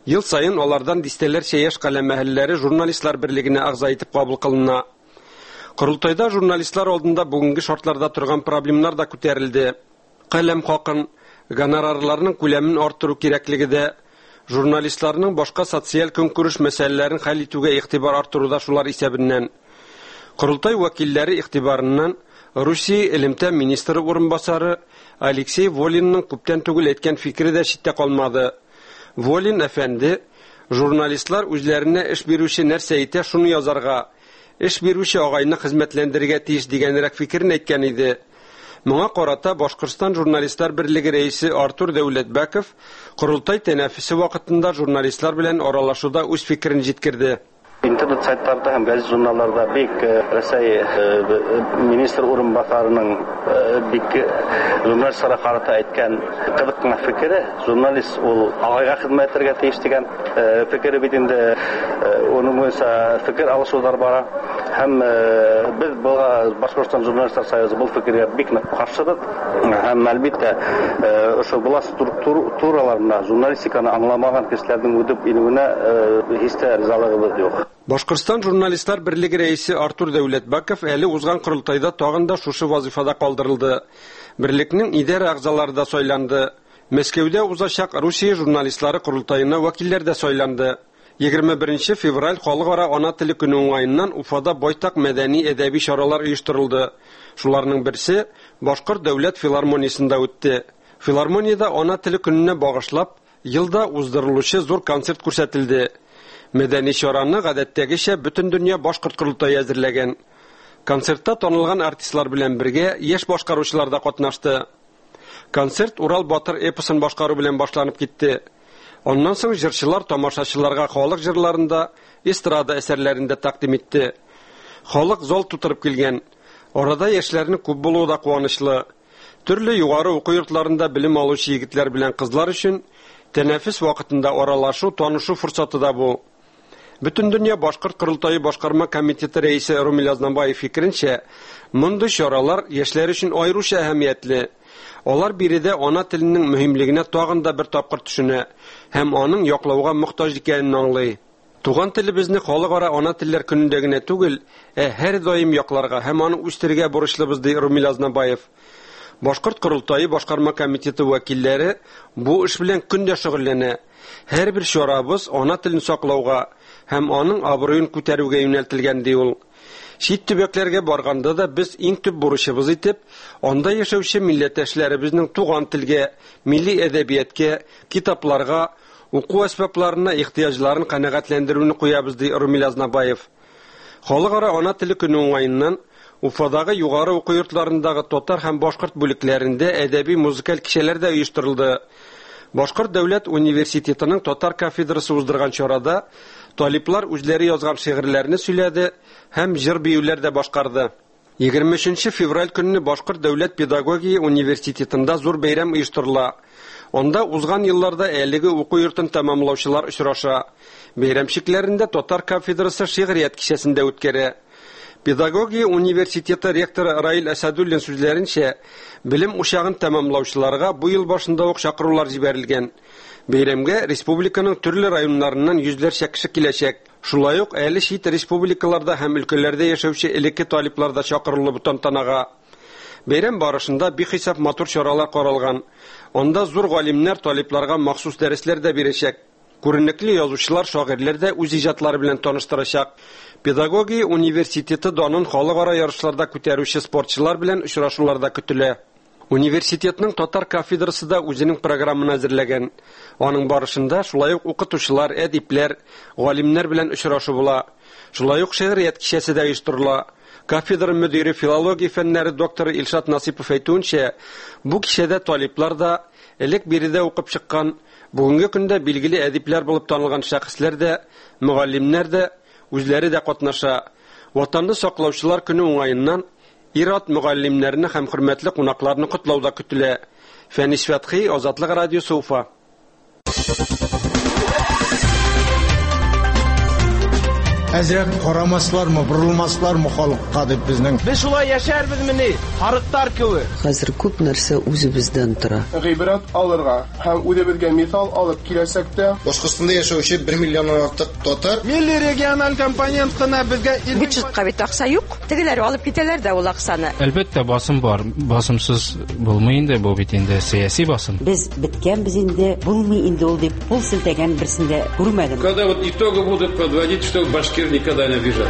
Ел сайын алардан дистәләрчә яшь каләм әһелләре журналистлар берлегенә агъза итеп кабул кылына. Курултайда журналистлар алдында бүгенге шартларда торган проблемалар да күтәрелде. Каләм хакын, гонорарларның күләмен арттыру кирәклеге дә, журналистларның башка социаль көнкүреш мәсьәләләрен хәл итүгә игътибар арттыруда шулар исәбеннән. Курултай вәкилләре игътибарыннан Русия элемтә министры урынбасары Алексей Волинның күптән түгел әйткән фикере дә читтә калмады. Волин әфәнде, журналистлар үзләренә эш бирүче нәрсә әйтә, шуны язарга, эш бирүче агайны хезмәтләндерергә тиеш дигәнрәк фикерен әйткән иде. Моңа карата Башкортстан журналистлар берлеге рәисе Артур Дәүләтбәков курултай тәнәфесе вакытында журналистлар белән аралашуда үз фикерен җиткерде. Интернет сайтларда һәм гәзит журналларда бик Россия министр урынбасарының бик журналистларга карата әйткән кызык кына фикере, журналист ул агайга хезмәт итәргә тиеш дигән фикере бит инде оның буенча фикер алышулар бара. Һәм без Башкортстан журналистлар союзы бу фикергә бик нык каршыбыз. Һәм әлбәттә ошо булас структураларына журналистиканы аңламаган кешеләрнең үдеп инүенә һич тә ризалыгыбыз юк. Башкортстан журналистлар берлеге рәисе Артур Дәүләтбәков әле узган курултайда тагын да шушы вазифада калдырылды. Берлекнең идара әгъзалары да сайланды. Мәскәүдә узачак Русия журналистлары курултайына вәкилләр дә сайланды. 21 февраль халыкара ана теле көне уңаеннан Уфада байтак мәдәни әдәби чаралар оештырылды. Шуларның берсе Башкорт дәүләт филармониясендә үтте. Филармониядә ана теле көненә багышлап елда уздырылучы зур концерт күрсәтелде. Мәдәни чараны гадәттәгечә бөтен дөнья башкорт курултайы әзерләгән. Концертта танылган артистлар белән бергә яшь башкаручылар да катнашты. Концерт Урал Батыр эпосын башкару белән башланып китте. Оннан соң җырчылар тамашачыларга халык җырларында, эстрада әсәрләрендә тәкъдим итте. Халык зал тутырып килгән. Арада яшьләрнең күп булуы да куанычлы. Төрле югары уку йортларында белем алучы егетләр белән кызлар өчен тәнәфес вакытында аралашу, танышу фурсаты да бу. Бөтен дөнья башкорт курултайы башкарма комитеты рәисе Румил Азнабаев фикеренчә, мондый чаралар яшьләр өчен аеруча әһәмиятле. Алар биредә ана теленең мөһимлегенә тагын да бер тапкыр төшенә һәм аның яклауга мохтаҗ икәнен аңлый. Туган телебезне халыкара ана телләр көнендә генә түгел, һәр даим якларга һәм аны үстерергә бурычлыбыз ди Румил Азнабаев. Башкорт курултайы башкарма комитеты вәкилләре бу эш белән көндә шөгыльләнә. Һәрбер чарабыз ана телен саклауга һәм аның абруен күтәрүгә юнәлтелгән ди ул. Чит төбәкләргә барганда да без иң төп бурычыбыз итеп, анда яшәүче милләттәшләребезнең туган телгә, милли әдәбияткә, китапларга, уку әсбапларына ихтыяҗларын канәгатьләндерүне куябыз ди Румил Азнабаев. Халыкара ана теле көне уңаеннан Уфадагы югары уку йортларындагы татар һәм башкорт бүлекләрендә әдәби музыкаль кичәләр дә оештырылды. Башкорт дәүләт университетының татар кафедрасы уздырган чарада талиплар үзләре язган шигырьләрне сөйләде һәм җыр биюләр дә башкарды. 23 февраль көнне Башкорт дәүләт педагогия университетында зур бәйрәм оештырыла. Анда узган елларда әлеге уку йортын тәмамлаучылар очраша. Бәйрәмчекләрендә татар кафедрасы шигърият кичәсендә үткәрә. Педагогия университеты ректоры Раил Асадуллин сүзләренчә, белем учагын тәмамлаучыларга бу ел башында ук чакырулар җибәрелгән. Бәйрәмгә республиканың төрле районнарыннан йөзләрчә кеше киләчәк. Шулай ук әле чит республикаларда һәм өлкәләрдә яшәүче элекке талиплар да чакырылып тантанага. Бәйрәм барышында бихисап матур чаралар каралган. Анда зур галимнәр талипларга махсус дәресләр дә бирәчәк. Күренекле язучылар, шагыйрьләр дә үз иҗатлары белән таныштырачак. Педагогия университеты данын халыкара ярышларда күтәрүче спортчылар белән очрашуларда көтелә. Университетның татар кафедрасы да үзенең программын әзерләгән. Аның барышында шулай ук укытучылар, әдипләр, галимнәр белән очрашу була. Шулай ук шигърият кичәсе дә оештырыла. Кафедра мөдире филология фәннәре докторы Илшат Насипов әйтүенчә, бу кичәдә талиплар да элек биредә укып чыккан, бүгенге көндә билгеле әдипләр булып танылган шәхесләр дә, мөгаллимнәр дә үзләре дә катнаша. Ватанны саклаучылар көне уңаеннан ир-ат мөгаллимнәрне һәм хөрмәтле кунакларны котлауда көтелә. Фәнис Фәтхи, Азатлык радиосы, Уфа. әзрәк карамаслармы, бурылмаслармы халыкка дип безнең. Без шулай яшәрбезмени? Харыктар кебек. Хәзер күп нәрсә үзебездән тора. Гыйбрәт алырга һәм үзебезгә мисал алып киләсәк тә, Башкортстанда яшәүче 1 миллионнан артык татар. Милли региональ компонент кына безгә бюджетка бит акча юк. Тегеләр алып китәләр дә ул акчаны. Әлбәттә басым бар. Басымсыз булмый инде бу бит инде сиясәт басым. Без биткәнбез инде, булмый инде ул дип пул селтәгән берсендә күрмәдем. Когда вот итоги будут подводить, что башкир никогда не обижали.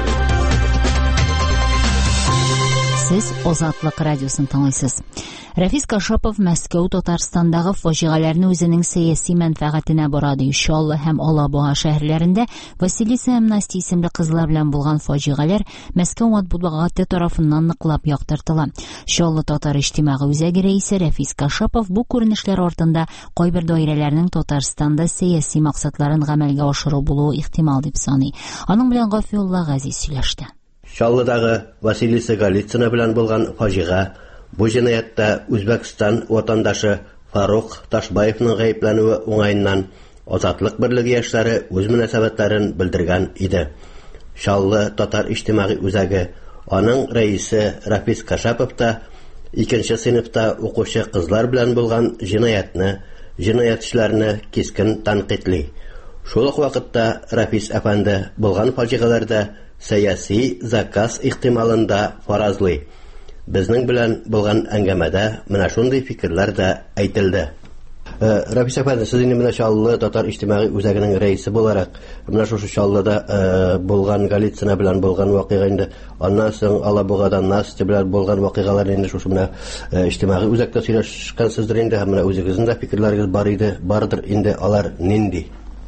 Сез Азатлык радиосын тыңлыйсыз. Рафис Кашапов Мәскәү Татарстандагы фаҗигаларны үзенең сәяси мәнфәгатенә борады. Чаллы һәм Алабуга шәһәрләрендә Василиса һәм Настя исемле кызлар белән булган фаҗигалар Мәскәү матбугаты тарафыннан ныклап яктыртыла. Чаллы татар иҗтимагый үзәге рәисе Рафис Кашапов бу күренешләр артында кайбер даирәләрнең Татарстанда сәяси максатларын гамәлгә ашыру булуы ихтимал дип саный. Аның белән Гафиулла Газиз сөйләште. Чаллыдагы Василиса Голицына белән булган фаҗига бу җинаятта Үзбәкстан ватандашы Фарук Ташбаевның гаепләнүе уңайыннан Азатлык берлеге яшьләре үз мөнәсәбәтләрен белдергән иде. Чаллы татар иҗтимагый үзәге аның рәисе Рафис Кашапов та 2нче сыйныфта укучы кызлар белән булган җинаятны, җинаятчыларны кискен тәнкыйтьли. Шул ук вакытта Рафис әфәнде булган фаҗигаларда сәяси заказ ихтималында фаразлый. Безнең белән булган әңгәмәдә менә шундый фикерләр дә әйтелде. Рафис әфәнде, сез инде менә Чаллы татар иҗтимагый үзәгенең рәисе буларак, менә шушы Чаллыда булган Голицына белән булган вакыйга инде, аннан соң Алабугадан Настя белән булган вакыйгалар инде шушы менә иҗтимагый үзәктә сөйләшкәнсездер инде, һәм менә үзегезнең дә фикерләрегез бар иде, бардыр инде, алар нинди?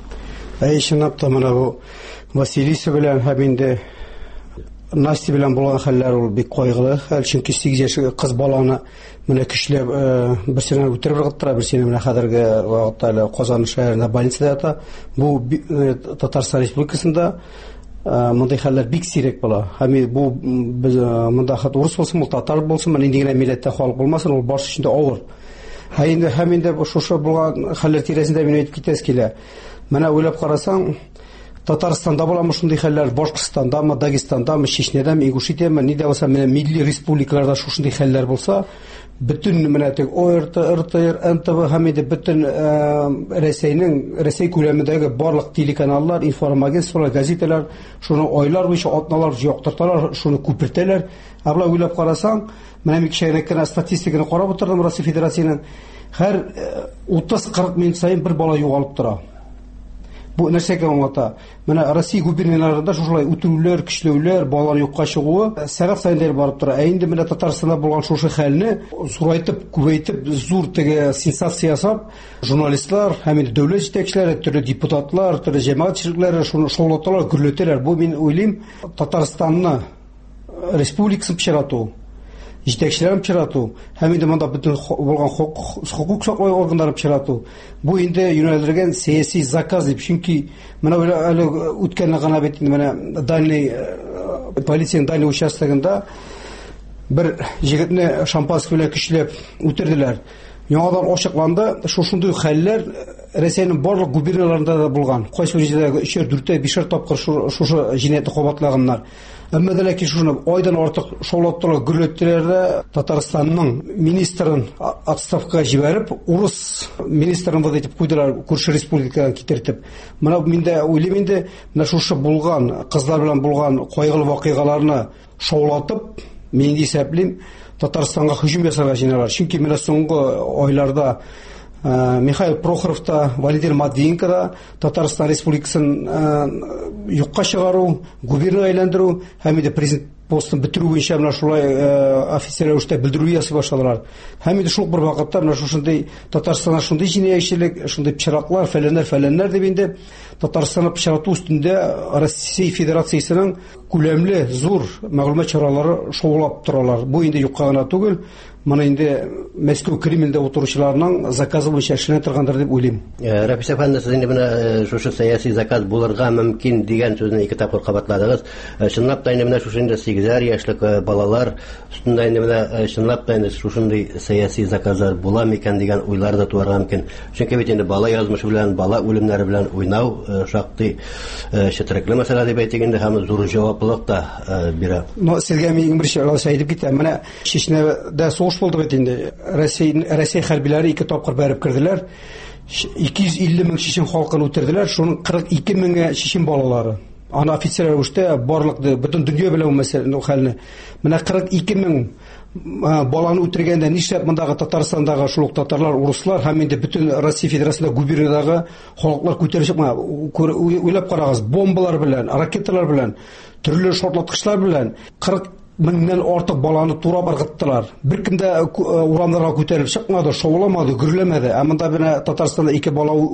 Чынлап та менә бу Василиса белән һәм инде Настя белән булган хәлләр ул бик кайгылы. Чөнки 8 яшьлек кыз баланы менә көчләп берсенә үтереп ыргыттыра, берсенә менә хәзерге вакытта Казан шәһәрендә больницада ята. Бу Татарстан Республикасында мондай хәлләр бик сирәк була. Һәм бу монда хат урыс булсын, татар булсын, менә инде генә милләттә халык булмасын, ул баш өчендә авыр. Һәм инде шушы булган хәлләр тирәсендә мин әйтеп китәс килә. Менә уйлап карасаң, Татарстанда буламы шундый хәлләр, Башкортстандамы, Дагестандамы, Чечнядамы, Ингушетиямы, ни дә булса, менә милли республикаларда шундый хәлләр булса, бөтен менә тек ОРТ, РТР, НТВ һәм инде бөтен Рәсәй күләмендәге барлык телеканаллар, информагентстволар, газеталар шуны айлар буенча атналар яктырталар, шуны күпертәләр. Абла уйлап карасаң, менә мин кичәгә кенә статистиканы карап утырдым Россия Федерациясының. Һәр 30-40 минут саен бер бала югалып тора. Бу нәрсәгә аңлата? Менә Россия губернияларында шулай үтерүләр, көчләүләр, балалар юкка чыгуы сәгать саен барып тора. Инде менә Татарстанда булган шушы хәлне зурайтып, күбәйтеп, зур теге сенсация ясап, журналистлар һәм инде дәүләт җитәкчеләре, төрле депутатлар, төрле җәмәгатьчелекләре шуны шаулаталар, гөрләтәләр. Бу мин уйлыйм, Татарстанны республикасын пычрату, җитәкчеләрен пычрату, һәм инде монда бөтен булган хукук саклау органнарын пычрату. Бу инде юнәлдергән сәяси заказ дип, чөнки менә әле үткән гына бит менә дальний полициянең дальний участогында бер җегетне шампанское белән көчләп үтерделәр. Яңадан ачыкланды, шушындый хәлләр Рәсәйнең барлык губернияларында да булган. Кайсы җирдә 3-4 тапкыр шушы җинаятны кабатлаганнар. Әмма дә ләкин шуны айдан артык шаулаттылар, гөрләттеләр дә Татарстанның министрын отставкага җибәреп, урыс министрын вот этип куйдылар, күрше республикага китертеп. Менә мин дә уйлыйм инде, менә шушы булган кызлар белән булган кайгылы вакыйгаларны шаулатып, мин исәплим, Татарстанга һөҗүм ясарга җыеналар. Чөнки менә соңгы айларда Михаил Прохоров та, Валентин Матвиенко да Татарстан Республикасын юкка чыгару, губернию айландыру һәм инде президент постын бетерү буенча менә шулай офицер рәвештә белдерү ясый башладылар. Һәм инде шул бер вакытта менә шушындый Татарстанда шундый җинаятьчелек, шундый пычраклар, фәләннәр дип инде Татарстанны пычрату өстендә Россия Федерациясенең күләмле, зур мәгълүмат чаралары шаулап торалар. Бу инде юкка гына түгел. Моны инде Мәскәү Кремлендә утыручыларның заказы буенча эшләнә торгандыр дип уйлыйм. Рәфис әфәнде, сез инде менә шушы сәяси заказ булырга мөмкин дигән сүзне 2 тапкыр кабатладыгыз. Чынлап та инде менә шушы инде 8 яшьлек балалар өстендә инде менә чынлап та инде шушындый сәяси заказлар була микән дигән уйлар да туарга мөмкин. Чөнки бит инде бала язмышы белән, бала үлемнәре белән уйнау шактый четерекле мәсьәлә дип әйтик инде, һәм зур җаваплылык та бирә. Но сезгә мин бер шәйт әйтеп китәм. Менә Чечняда сугыш булды бит инде. Россия хәрбиләре 2 тапкыр бәреп керделәр. 250 мең чечен халкын үтерделәр. Шуның 42 меңе чечен балалары. Аны офицерлар үсте барлык бөтен дөнья белән мәсьәләне хәлне. Менә 42 мең баланы үтергәндә нишләп мондагы Татарстандагы шул татарлар, урыслар һәм инде бөтен Россия Федерациясендә губерниядагы халыклар күтәрешеп уйлап карагыз, бомбалар белән, ракеталар белән, төрле шартлаткычлар белән 40 меңнән артык баланы турап ыргыттылар. Беркем дә урамнарга күтәрелеп чыкмады, шауламады, гөрләмәде. Ә монда менә Татарстанда 2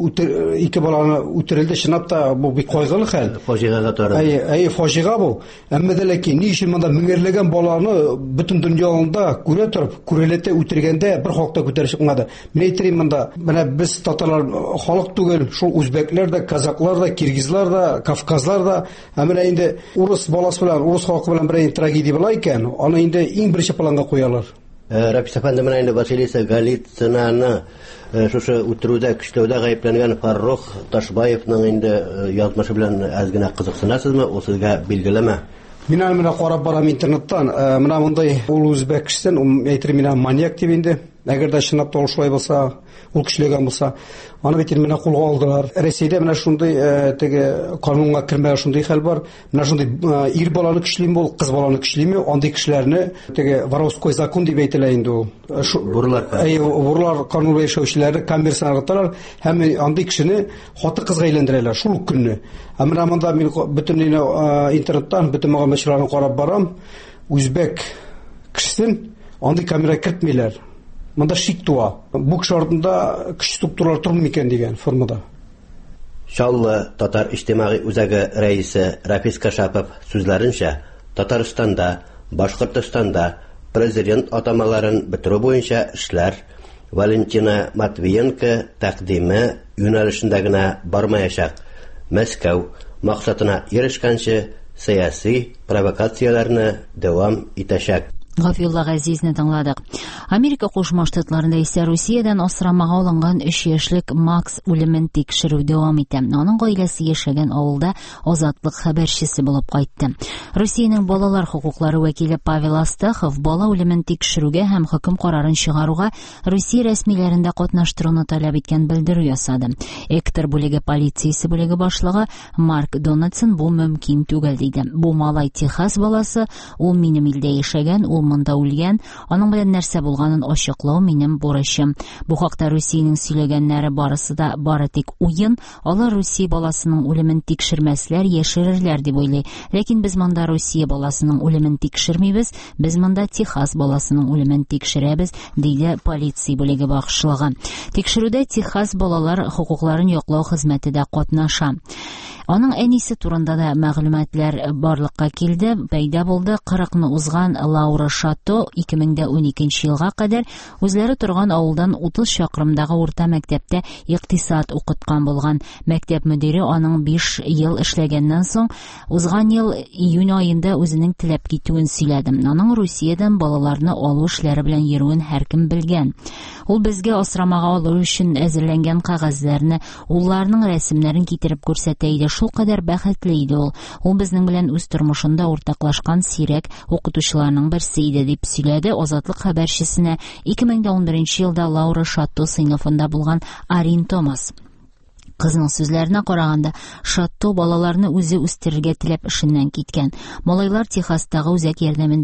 баланы үтерелде. Чынлап та бу бик кайгылы хәл. Фаҗигага тора. Фаҗига бу. Әмма дә ләкин ни өчен монда меңәрләгән баланы бөтен дөньяда күрә торып, күрәләтә үтергәндә бер хакта күтәреп чыкмады. Мен әйтәм монда, менә без татарлар халык түгел, шул үзбәкләр дә, казаклар да, киргизлар да, кавказлар да, менә инде урыс баласы белән, урыс халкы белән бер трагедия була икән, аны инде иң беренче планга куялар. Рәфис әфәнде, менә инде Василиса Голицынаны шушы үтерүдә, көчләүдә гаепләнгән Фаррух Ташбаевның инде язмышы белән әз генә кызыксынасызмы? Ул сезгә билгелеме? Мин менә карап барам интернеттан, менә мондай ул үзбәк кешесен, әйтер менә маньяк дип инде. Әгәр дә чынлап та шулай булса, ул кешеләгән булса, аны бит менә кулга алдылар. Россиядә менә шундый теге канунга кирмәгән шундый хәл бар. Менә шундый ир баланы көчлиме, ул кыз баланы көчлиме, андый кешеләрне теге воровской закон дип әйтелә инде ул. Бурлар канун яшәүчеләре коммерцияль ыргыталар һәм андый кешене хаты-кызга әйләндерәләр шул көнне. Ә менә монда мин бөтен интернеттан бөтен мәгълүматларны карап барам. Үзбәк кешесен андый камерага кертмиләр. Монда шик туа. Бу шартында көч структуралар тормый микән дигән формада. Шаллы татар иҗтимагый үзәге рәисе Рафис Кашапов сүзләренчә, Татарстанда, Башкортстанда президент атамаларын бетерү буенча эшләр Валентина Матвиенко тәкъдиме юнәлешендә генә бармаячак. Мәскәү максатына ирешкәнче сәяси провокацияләрне дәвам итәчәк. Гафилла Газизны тыңладык. Америка Кушма Штатларында исә Русиядән асрамага алынган 3 яшьлек Макс үлемен тикшерү дәвам итә. Аның гаиләсе яшәгән авылда азатлык хәбәрчесе булып кайтты. Русиянең балалар хукуклары вәкиле Павел Астахов бала үлемен тикшерүгә һәм хөкем карарын чыгаруга Русия рәсмиләрендә катнаштыруны таләп иткән белдерү ясады. Эктор бүлеге полициясе бүлеге башлыгы Марк Донатсон бу мөмкин түгел диде. Бу малай Техас баласы, ул минем илдә яшәгән, ул монда үлгән, аның белән нәрсә булганын ачыклау минем бурычым. Бу хакта Русиянең сөйләгәннәре барысы да бары тик уен, алар Русия баласының үлемен тикшермәсләр, яшерерләр дип уйлый. Ләкин без монда Русия баласының үлемен тикшермибез, без монда Техас баласының үлемен тикшерәбез, диде полиция бүлеге башлыгы. Тикшерүдә Техас балалар хукукларын яклау хезмәте дә катнаша. Аның әнисе турында да мәгълүматлар барлыкка килде. Пәйда булды 40-ны узган Лаура Шато 2012 елга кадәр үзләре торган авылдан 30 чакрымдагы урта мәктәптә икътисад укыткан булган. Мәктәп мөдире аның 5 ел эшләгәннән соң узган ел июнь аенда үзенең теләп китүен сөйләде. Аның Русиядән балаларны алу эшләре белән йөрүен һәркем белгән. Ул безгә асрамага алу өчен әзерләнгән кагазларны, улларның рәсемнәрен китереп күрсәтә иде. Шул кадәр бәхетле иде ул. Ул безнең белән үз тормышында уртаклашкан сирәк укытучыларның берсе иде дип сөйләде Азатлык хәбәрчесенә 2011 елда Лаура Шато сыйныфында булган Арин Томас. Кызның сүзләренә караганда, Шатто балаларны үзе үстерергә теләп эшеннән киткән. Малайлар Техастагы үзәк ярдәмендә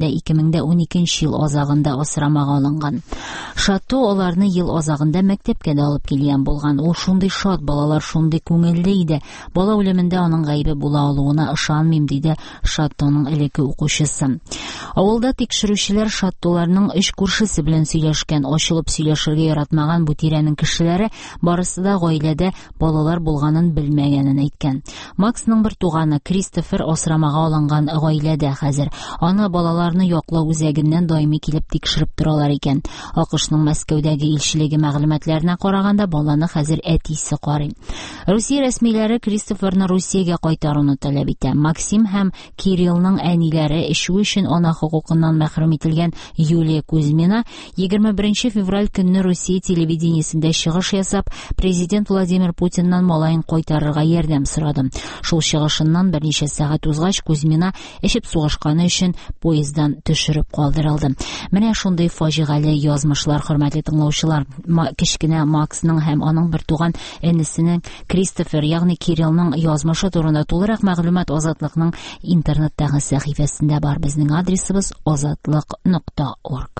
2012 ел азагында асрамага алынган. Шатто аларны ел азагында мәктәпкә дә алып килгән булган. Ул шундый шат, балалар шундый күңелле иде. Бала үлемендә аның гаебе була алуына ышанмыйм, диде Шаттоның элекке укучысы. Авылда тикшерүчеләр Шаттоларның эш күршесе белән сөйләшкән, ачылып сөйләшергә яратмаган бу тирәнең кешеләре барысы да гаиләдә балалар балалар булганын белмәгәнен әйткән. Максның бер туганы Кристофер асрамага алынган гаиләдә хәзер. Аны балаларны яклау үзәгеннән даими килеп тикшереп торалар икән. АКШның Мәскәүдәге илчелеге мәгълүматларына караганда, баланы хәзер әтисе карый. Русия рәсмиләре Кристоферны Русиягә кайтаруны таләп итә. Максим һәм Кириллның әниләре эшу өчен ана хокукыннан мәхрүм ителгән Юлия Кузьмина 21 февраль көнне Русия телевидениесендә чыгыш ясап, президент Владимир Путиннан малайын кайтарырга ярдәм сорады. Шул чыгышыннан берничә сәгать узгач, Кузьмина эчеп сугышканы өчен поезддан төшереп калдырылды. Менә шундый фаҗигале язмышлар, хөрмәтле тыңлаучылар. Кечкенә Максның һәм аның бер туган энесенең Кристофер, ягъни Кириллның язмышы турында тулырак мәгълүмат Азатлыкның интернеттагы сәхифәсендә бар. Безнең адресыбыз azatlyk.org.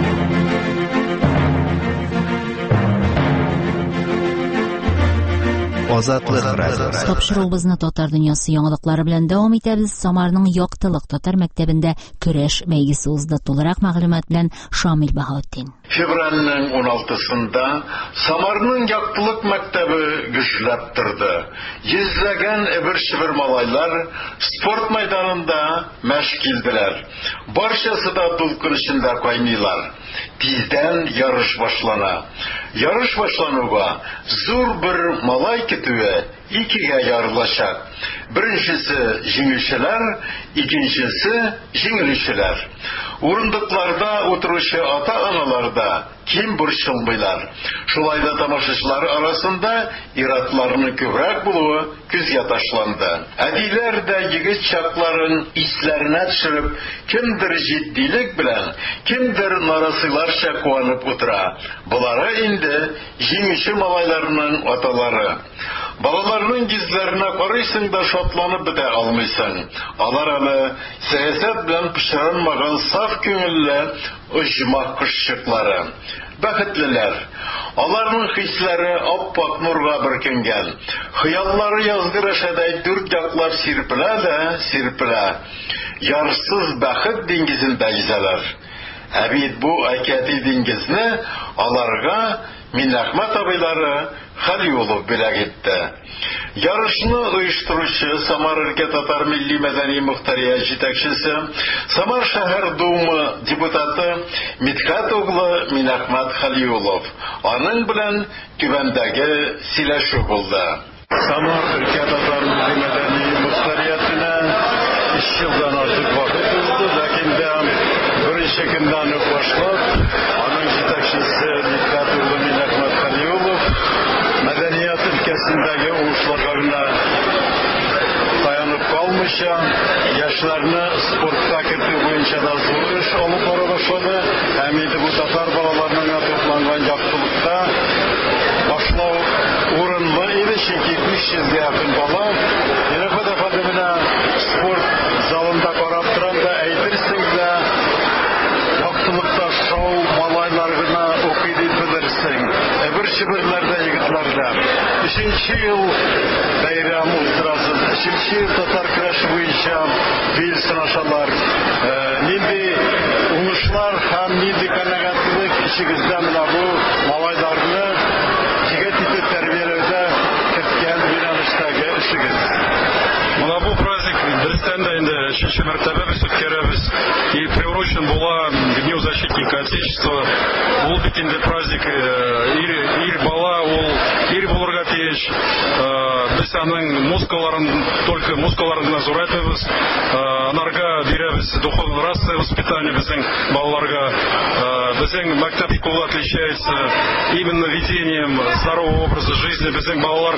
Азатлык радиосы. Тапшыруыбызны татар дөньясы яңалыклары белән дәвам итәбез. Самарның Яктылык татар мәктәбендә көрәш бәйгесе узды. Тулырак мәгълүмат белән Шамил Баһаутдин. Февральнең 16-сында Самарның Яктылык мәктәбе гөжләп торды. Йөзләгән эбер-шибер малайлар спорт мәйданында мәш килделәр. Барчасы да дулкын эчендә кайныйлар. Тиздән ярыш башлана. Ярыш башлануга зур бер малай көтүе икегә ярылачак. Беренчесе җиңүчеләр, икенчесе җиңелүчеләр. Урындыкларда утыручы ата-аналар да ким борчылмыйлар. Шулай да тамашачылар арасында иратларның күбрәк булуы күзгә ташланды. Әдиләр дә егет чакларын исләренә төшереп, кемдер җитдилек белән, кемдер нарасыйларча куанып утыра. Булары инде җиңүче малайларның аталары. Балаларның йөзләренә карыйсың да шатланып бетә алмыйсың. Алар әле сәясәт белән пычранмаган саф күңелле оҗмак кызчыклары. Бәхетлеләр. Аларның хисләре аппак нурга бөркенгән. Хыяллары язгы рәшәдәй дүрт яклап сирпелә дә сирпелә. Ярсыз бәхет диңгезендә yüзәләр. Ә бит бу әкияти диңгезне аларга Минәхмәт абыйлары Халиулов бүләк итте. Ярышны оештыручы Самар өлкә татар милли мәдәни мөхтәрия җитәкчесе, Самар шәһәр думы депутаты Мидхәт углы Минәхмәт Халиулов. Аның белән түбәндәге сөйләшү булды. Самар өлкә татар милли мәдәни мөхтәриятенә 3 елдан артык вакыт узды, ләкин дә беренче көннән үк башлап, аның җитәкчесе Мидхәт углы Минәхмәт Халиулов мәдәният өлкәсендәге уңышларга гына таянып калмыйча, яшьләрне спортка кертү буенча да зур эш алып бара башлады. Һәм инде бу татар балаларының тупланган яктылыкта башлау урынлы иде, чөнки 300-гә якын бала Минәхмәт әфәнде менә спорт залында карап торам да әйтерсең дә яктылыкта шау малайлар гына укый дип белерсең. Бер-шиберләрдә егетләрдә 3нче ел бәйрәм уздырасыз. 3нче ел татар көрәше буенча бил сынашалар. Нинди уңышлар һәм нинди канәгатьлек ичегездә менә бу малайларны җигет итеп тәрбияләүдә кергән юнәлештәге эшегез. Менә бу праздник дөрестән дә инде 3нче мәртәбә без үткәрәбез. И приурочен була к Дню защитника Отечества. Ул бит инде праздник ир бала, ул ир булырга тиеш. Без аның только мускулларын гына зурайтабыз. Анарга бирәбез духовный расовое воспитание безнең балаларга. Безнең мәктәп школа отличается именно ведением здорового образа жизни. Безнең балалар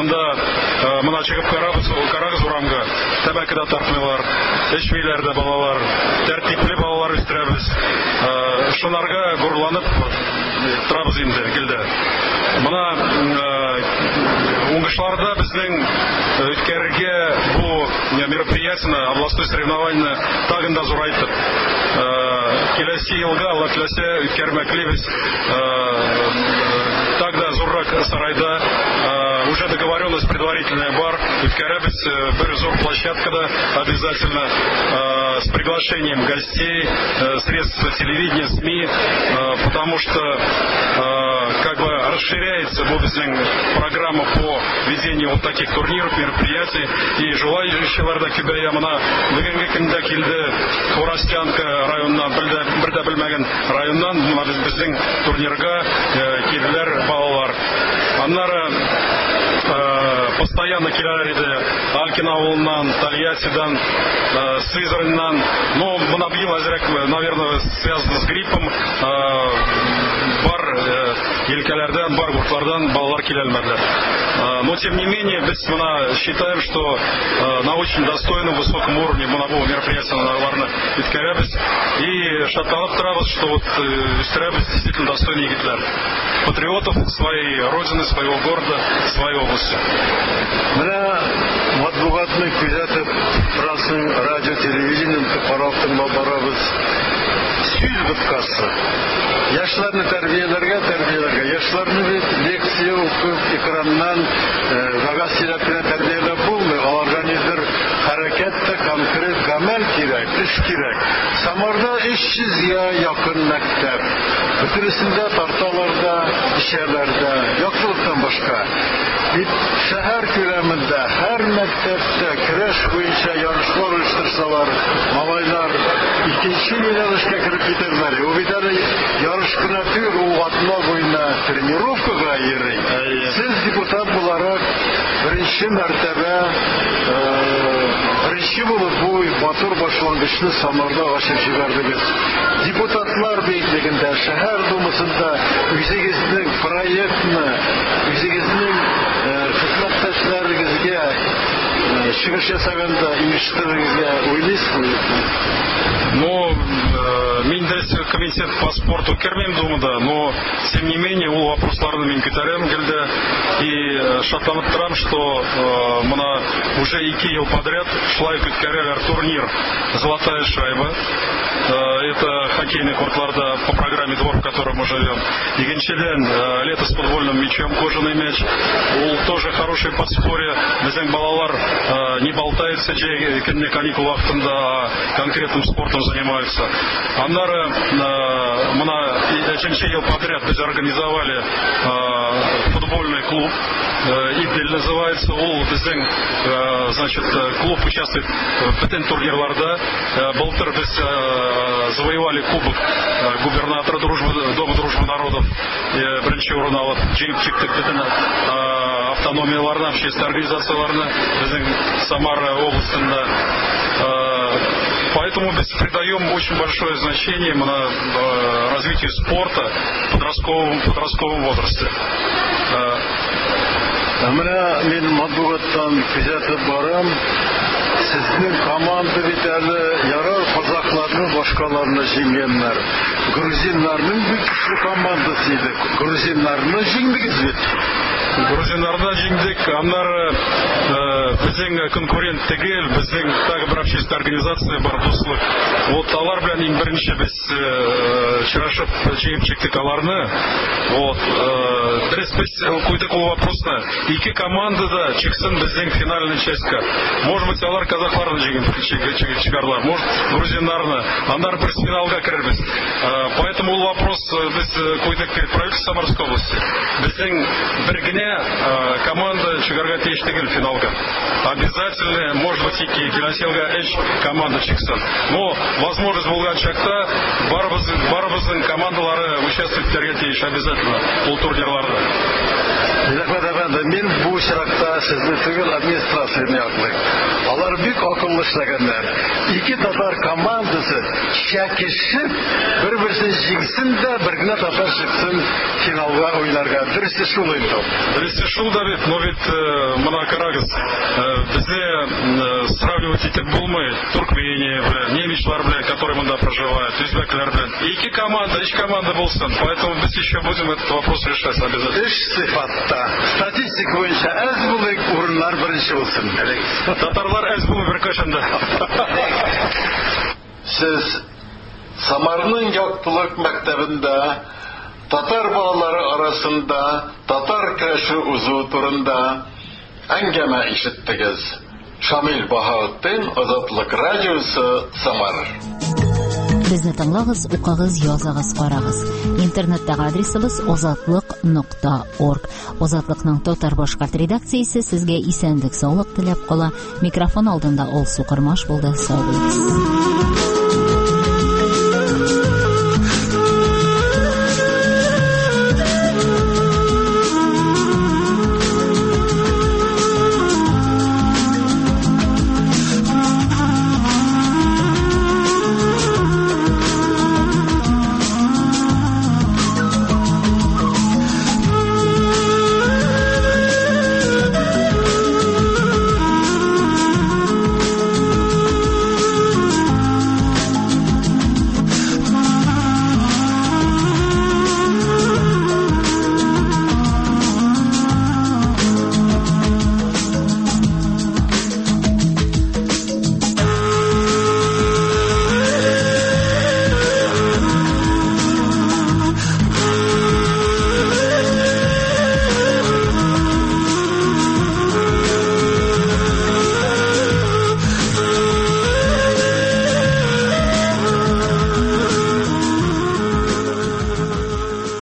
монда чыгып карагыз урамга. Тәбәкә дә тартмыйлар, эчмиләр дә балалар. Тәртипле балалар үстерәбез. Шунарга гурланып торабыз инде гелдә. Моны уңышларда безнең үткәрергә бу мероприятияне, областной соревнование тагын да зурайтып, киләсе елга Алла теләсә үткәрмәклебез. Тогда зуррак сарайда уже договоренность предварительная бар. Үткәрәбез бер зур площадкада обязательно с приглашением гостей, средств телевидения, СМИ, потому что как бы расширяется программа по ведению вот таких турниров, мероприятий, и желающие Кибая мына бүгенге көндә килде Хворостянка районынан, бердә белмәгән районнан безнең турнирга килделәр балалар. Аннары постоянно киләләр иде Алкин авылыннан, Тольяттидан, Сызраньнан. Но мына быел әзрәк, наверное, связано с гриппом, бар елкәләрдән, бар гуртлардан балалар киләлмәделәр. Но тем не менее, мы считаем, что на очень достойном, высоком уровне бу мероприятияларны үткәрәбез и шатланып торабыз, что вот үстерәбез действительно достойные егетләр, патриотов своей родины, своего города, своей области. Менә матбугатны күзәтеп торасың, радио, телевидениены карап барабыз. Сүз боткасы. Яшьләрне тәрбияләргә, яшьләрне лекция укып, экраннан вага сөйләп тәрбияләп булмый. Аларга нидер хәрәкәт тә конкрет гамәл кирәк, эш кирәк. Самарда 300-гә якын мәктәп. Бөтенесендә тарталарда, ишәләрдә, яктылыктан башка. Шәһәр күләмендә һәр мәктәптә көрәш буенча ярышлар оештырсалар, малайлар икенче юнәлешкә кереп китәләр. Ул бит әле ярыш кына түгел, ул атна буена тренировкага йөри. Сез депутат буларак беренче мәртәбә беренче булып бу матур башлангычны Самарда ачып җибәрдегез. Депутатлар бәйгелегендә, шәһәр думасында үзегезнең проектны, үзегезнең хезмәттәшләрегезгә чыгыш ясаганда имештирергә уйлыйсызмы? Но мин комитет по спорту кермем думада, но тем не менее ул вопросларны мин күтәрәм гелдә и шатланып торам, что мына уже 2 ел подряд шулай үткәрәләр турнир «Золотая шайба». Это хоккейный кортларда по программе «Двор», в котором мы живем. Икенчедән лето с футбольным мячом, кожаный мяч. Ул тоже хорошее подспорье. Безнең балалар не болтаются, көнне каникул вакытында, а конкретным спортом занимаются. Аннары мына 3 ел подряд біз организовали футбольный клуб. «Идель» называется. Ул безнең, значит, клуб участвует в бөтен турнирларда. Былтыр без завоевали кубок губернатора Дома дружбы народов, беренче урын алып, җыеп чыктык бөтен автономияларны, общественный организацияларны безнең Самара областында. Поэтому мы придаем очень большое значение развитию спорта в подростковом возрасте. Мин матбугаттан күзәтеп барам. Сезнең команда бит әле ярар казакларны, башкаларны җиңгәннәр. Грузиннарның бик көчле командасы иде. Грузиннарны җиңдегез бит. Грузиннарны җиңдек. Аннары безнең конкурент түгел, безнең тагы бер общественная организация бар, дуслык. Вот алар белән иң беренче без чырашып җыеп чыктык аларны. Вот без куйдык ул вопросны. 2 команда да чыксын безнең финальный частька. Может быть, алар казакларны чыгарлар, может, грузиннарны. Аннары бер финалга керербез. Поэтому ул вопрос без куйдык перед правительством Самарской области. Безнең бер генә команда чыгарга тиеш түгел финалга. Обязательно, может быть, финансиялга 3 команда чыксын. Но возможность булган чакта барыбызның командалары участвовать итәргә тиеш обязательно ул турнирларда. Мин бу чиракта сезне түгел, администрацияны яклыйм. Алар бик акыллы эшләгәннәр. 2 татар командасы чәкешеп бер-берсен җиңсен дә, бер генә татар чыксын финалга уйнарга. Дөресе шул инде. Дөресе шул да бит, но бит мына карагыз, безне сравнивать итеп булмый. Туркмения белән, немецлар белән, которые монда проживают, үзбәкләр белән. 2 команда, 3 команда булсын. Поэтому без еще будем этот вопрос решать обязательно. Эш сыйфатта статистика буенча әз булык урыннар беренче булсын. Татарлар әз булып бер кашында. Сез Самарның яктылык мәктәбендә татар балалары арасында татар көрәше узу турында әңгәмә ишеттегез. Шамил Баһаутдин, Азатлык радиосы, Самар. Безне тыңлагыз, укыгыз, языгыз, карагыз. Интернеттагы адресыбыз озатлык.org. Озатлыкның татар башкорт редакциясе сезгә исәнлек, саулык теләп кала. Микрофон алдында Алсу Кырмаш булды. Сау булыгыз.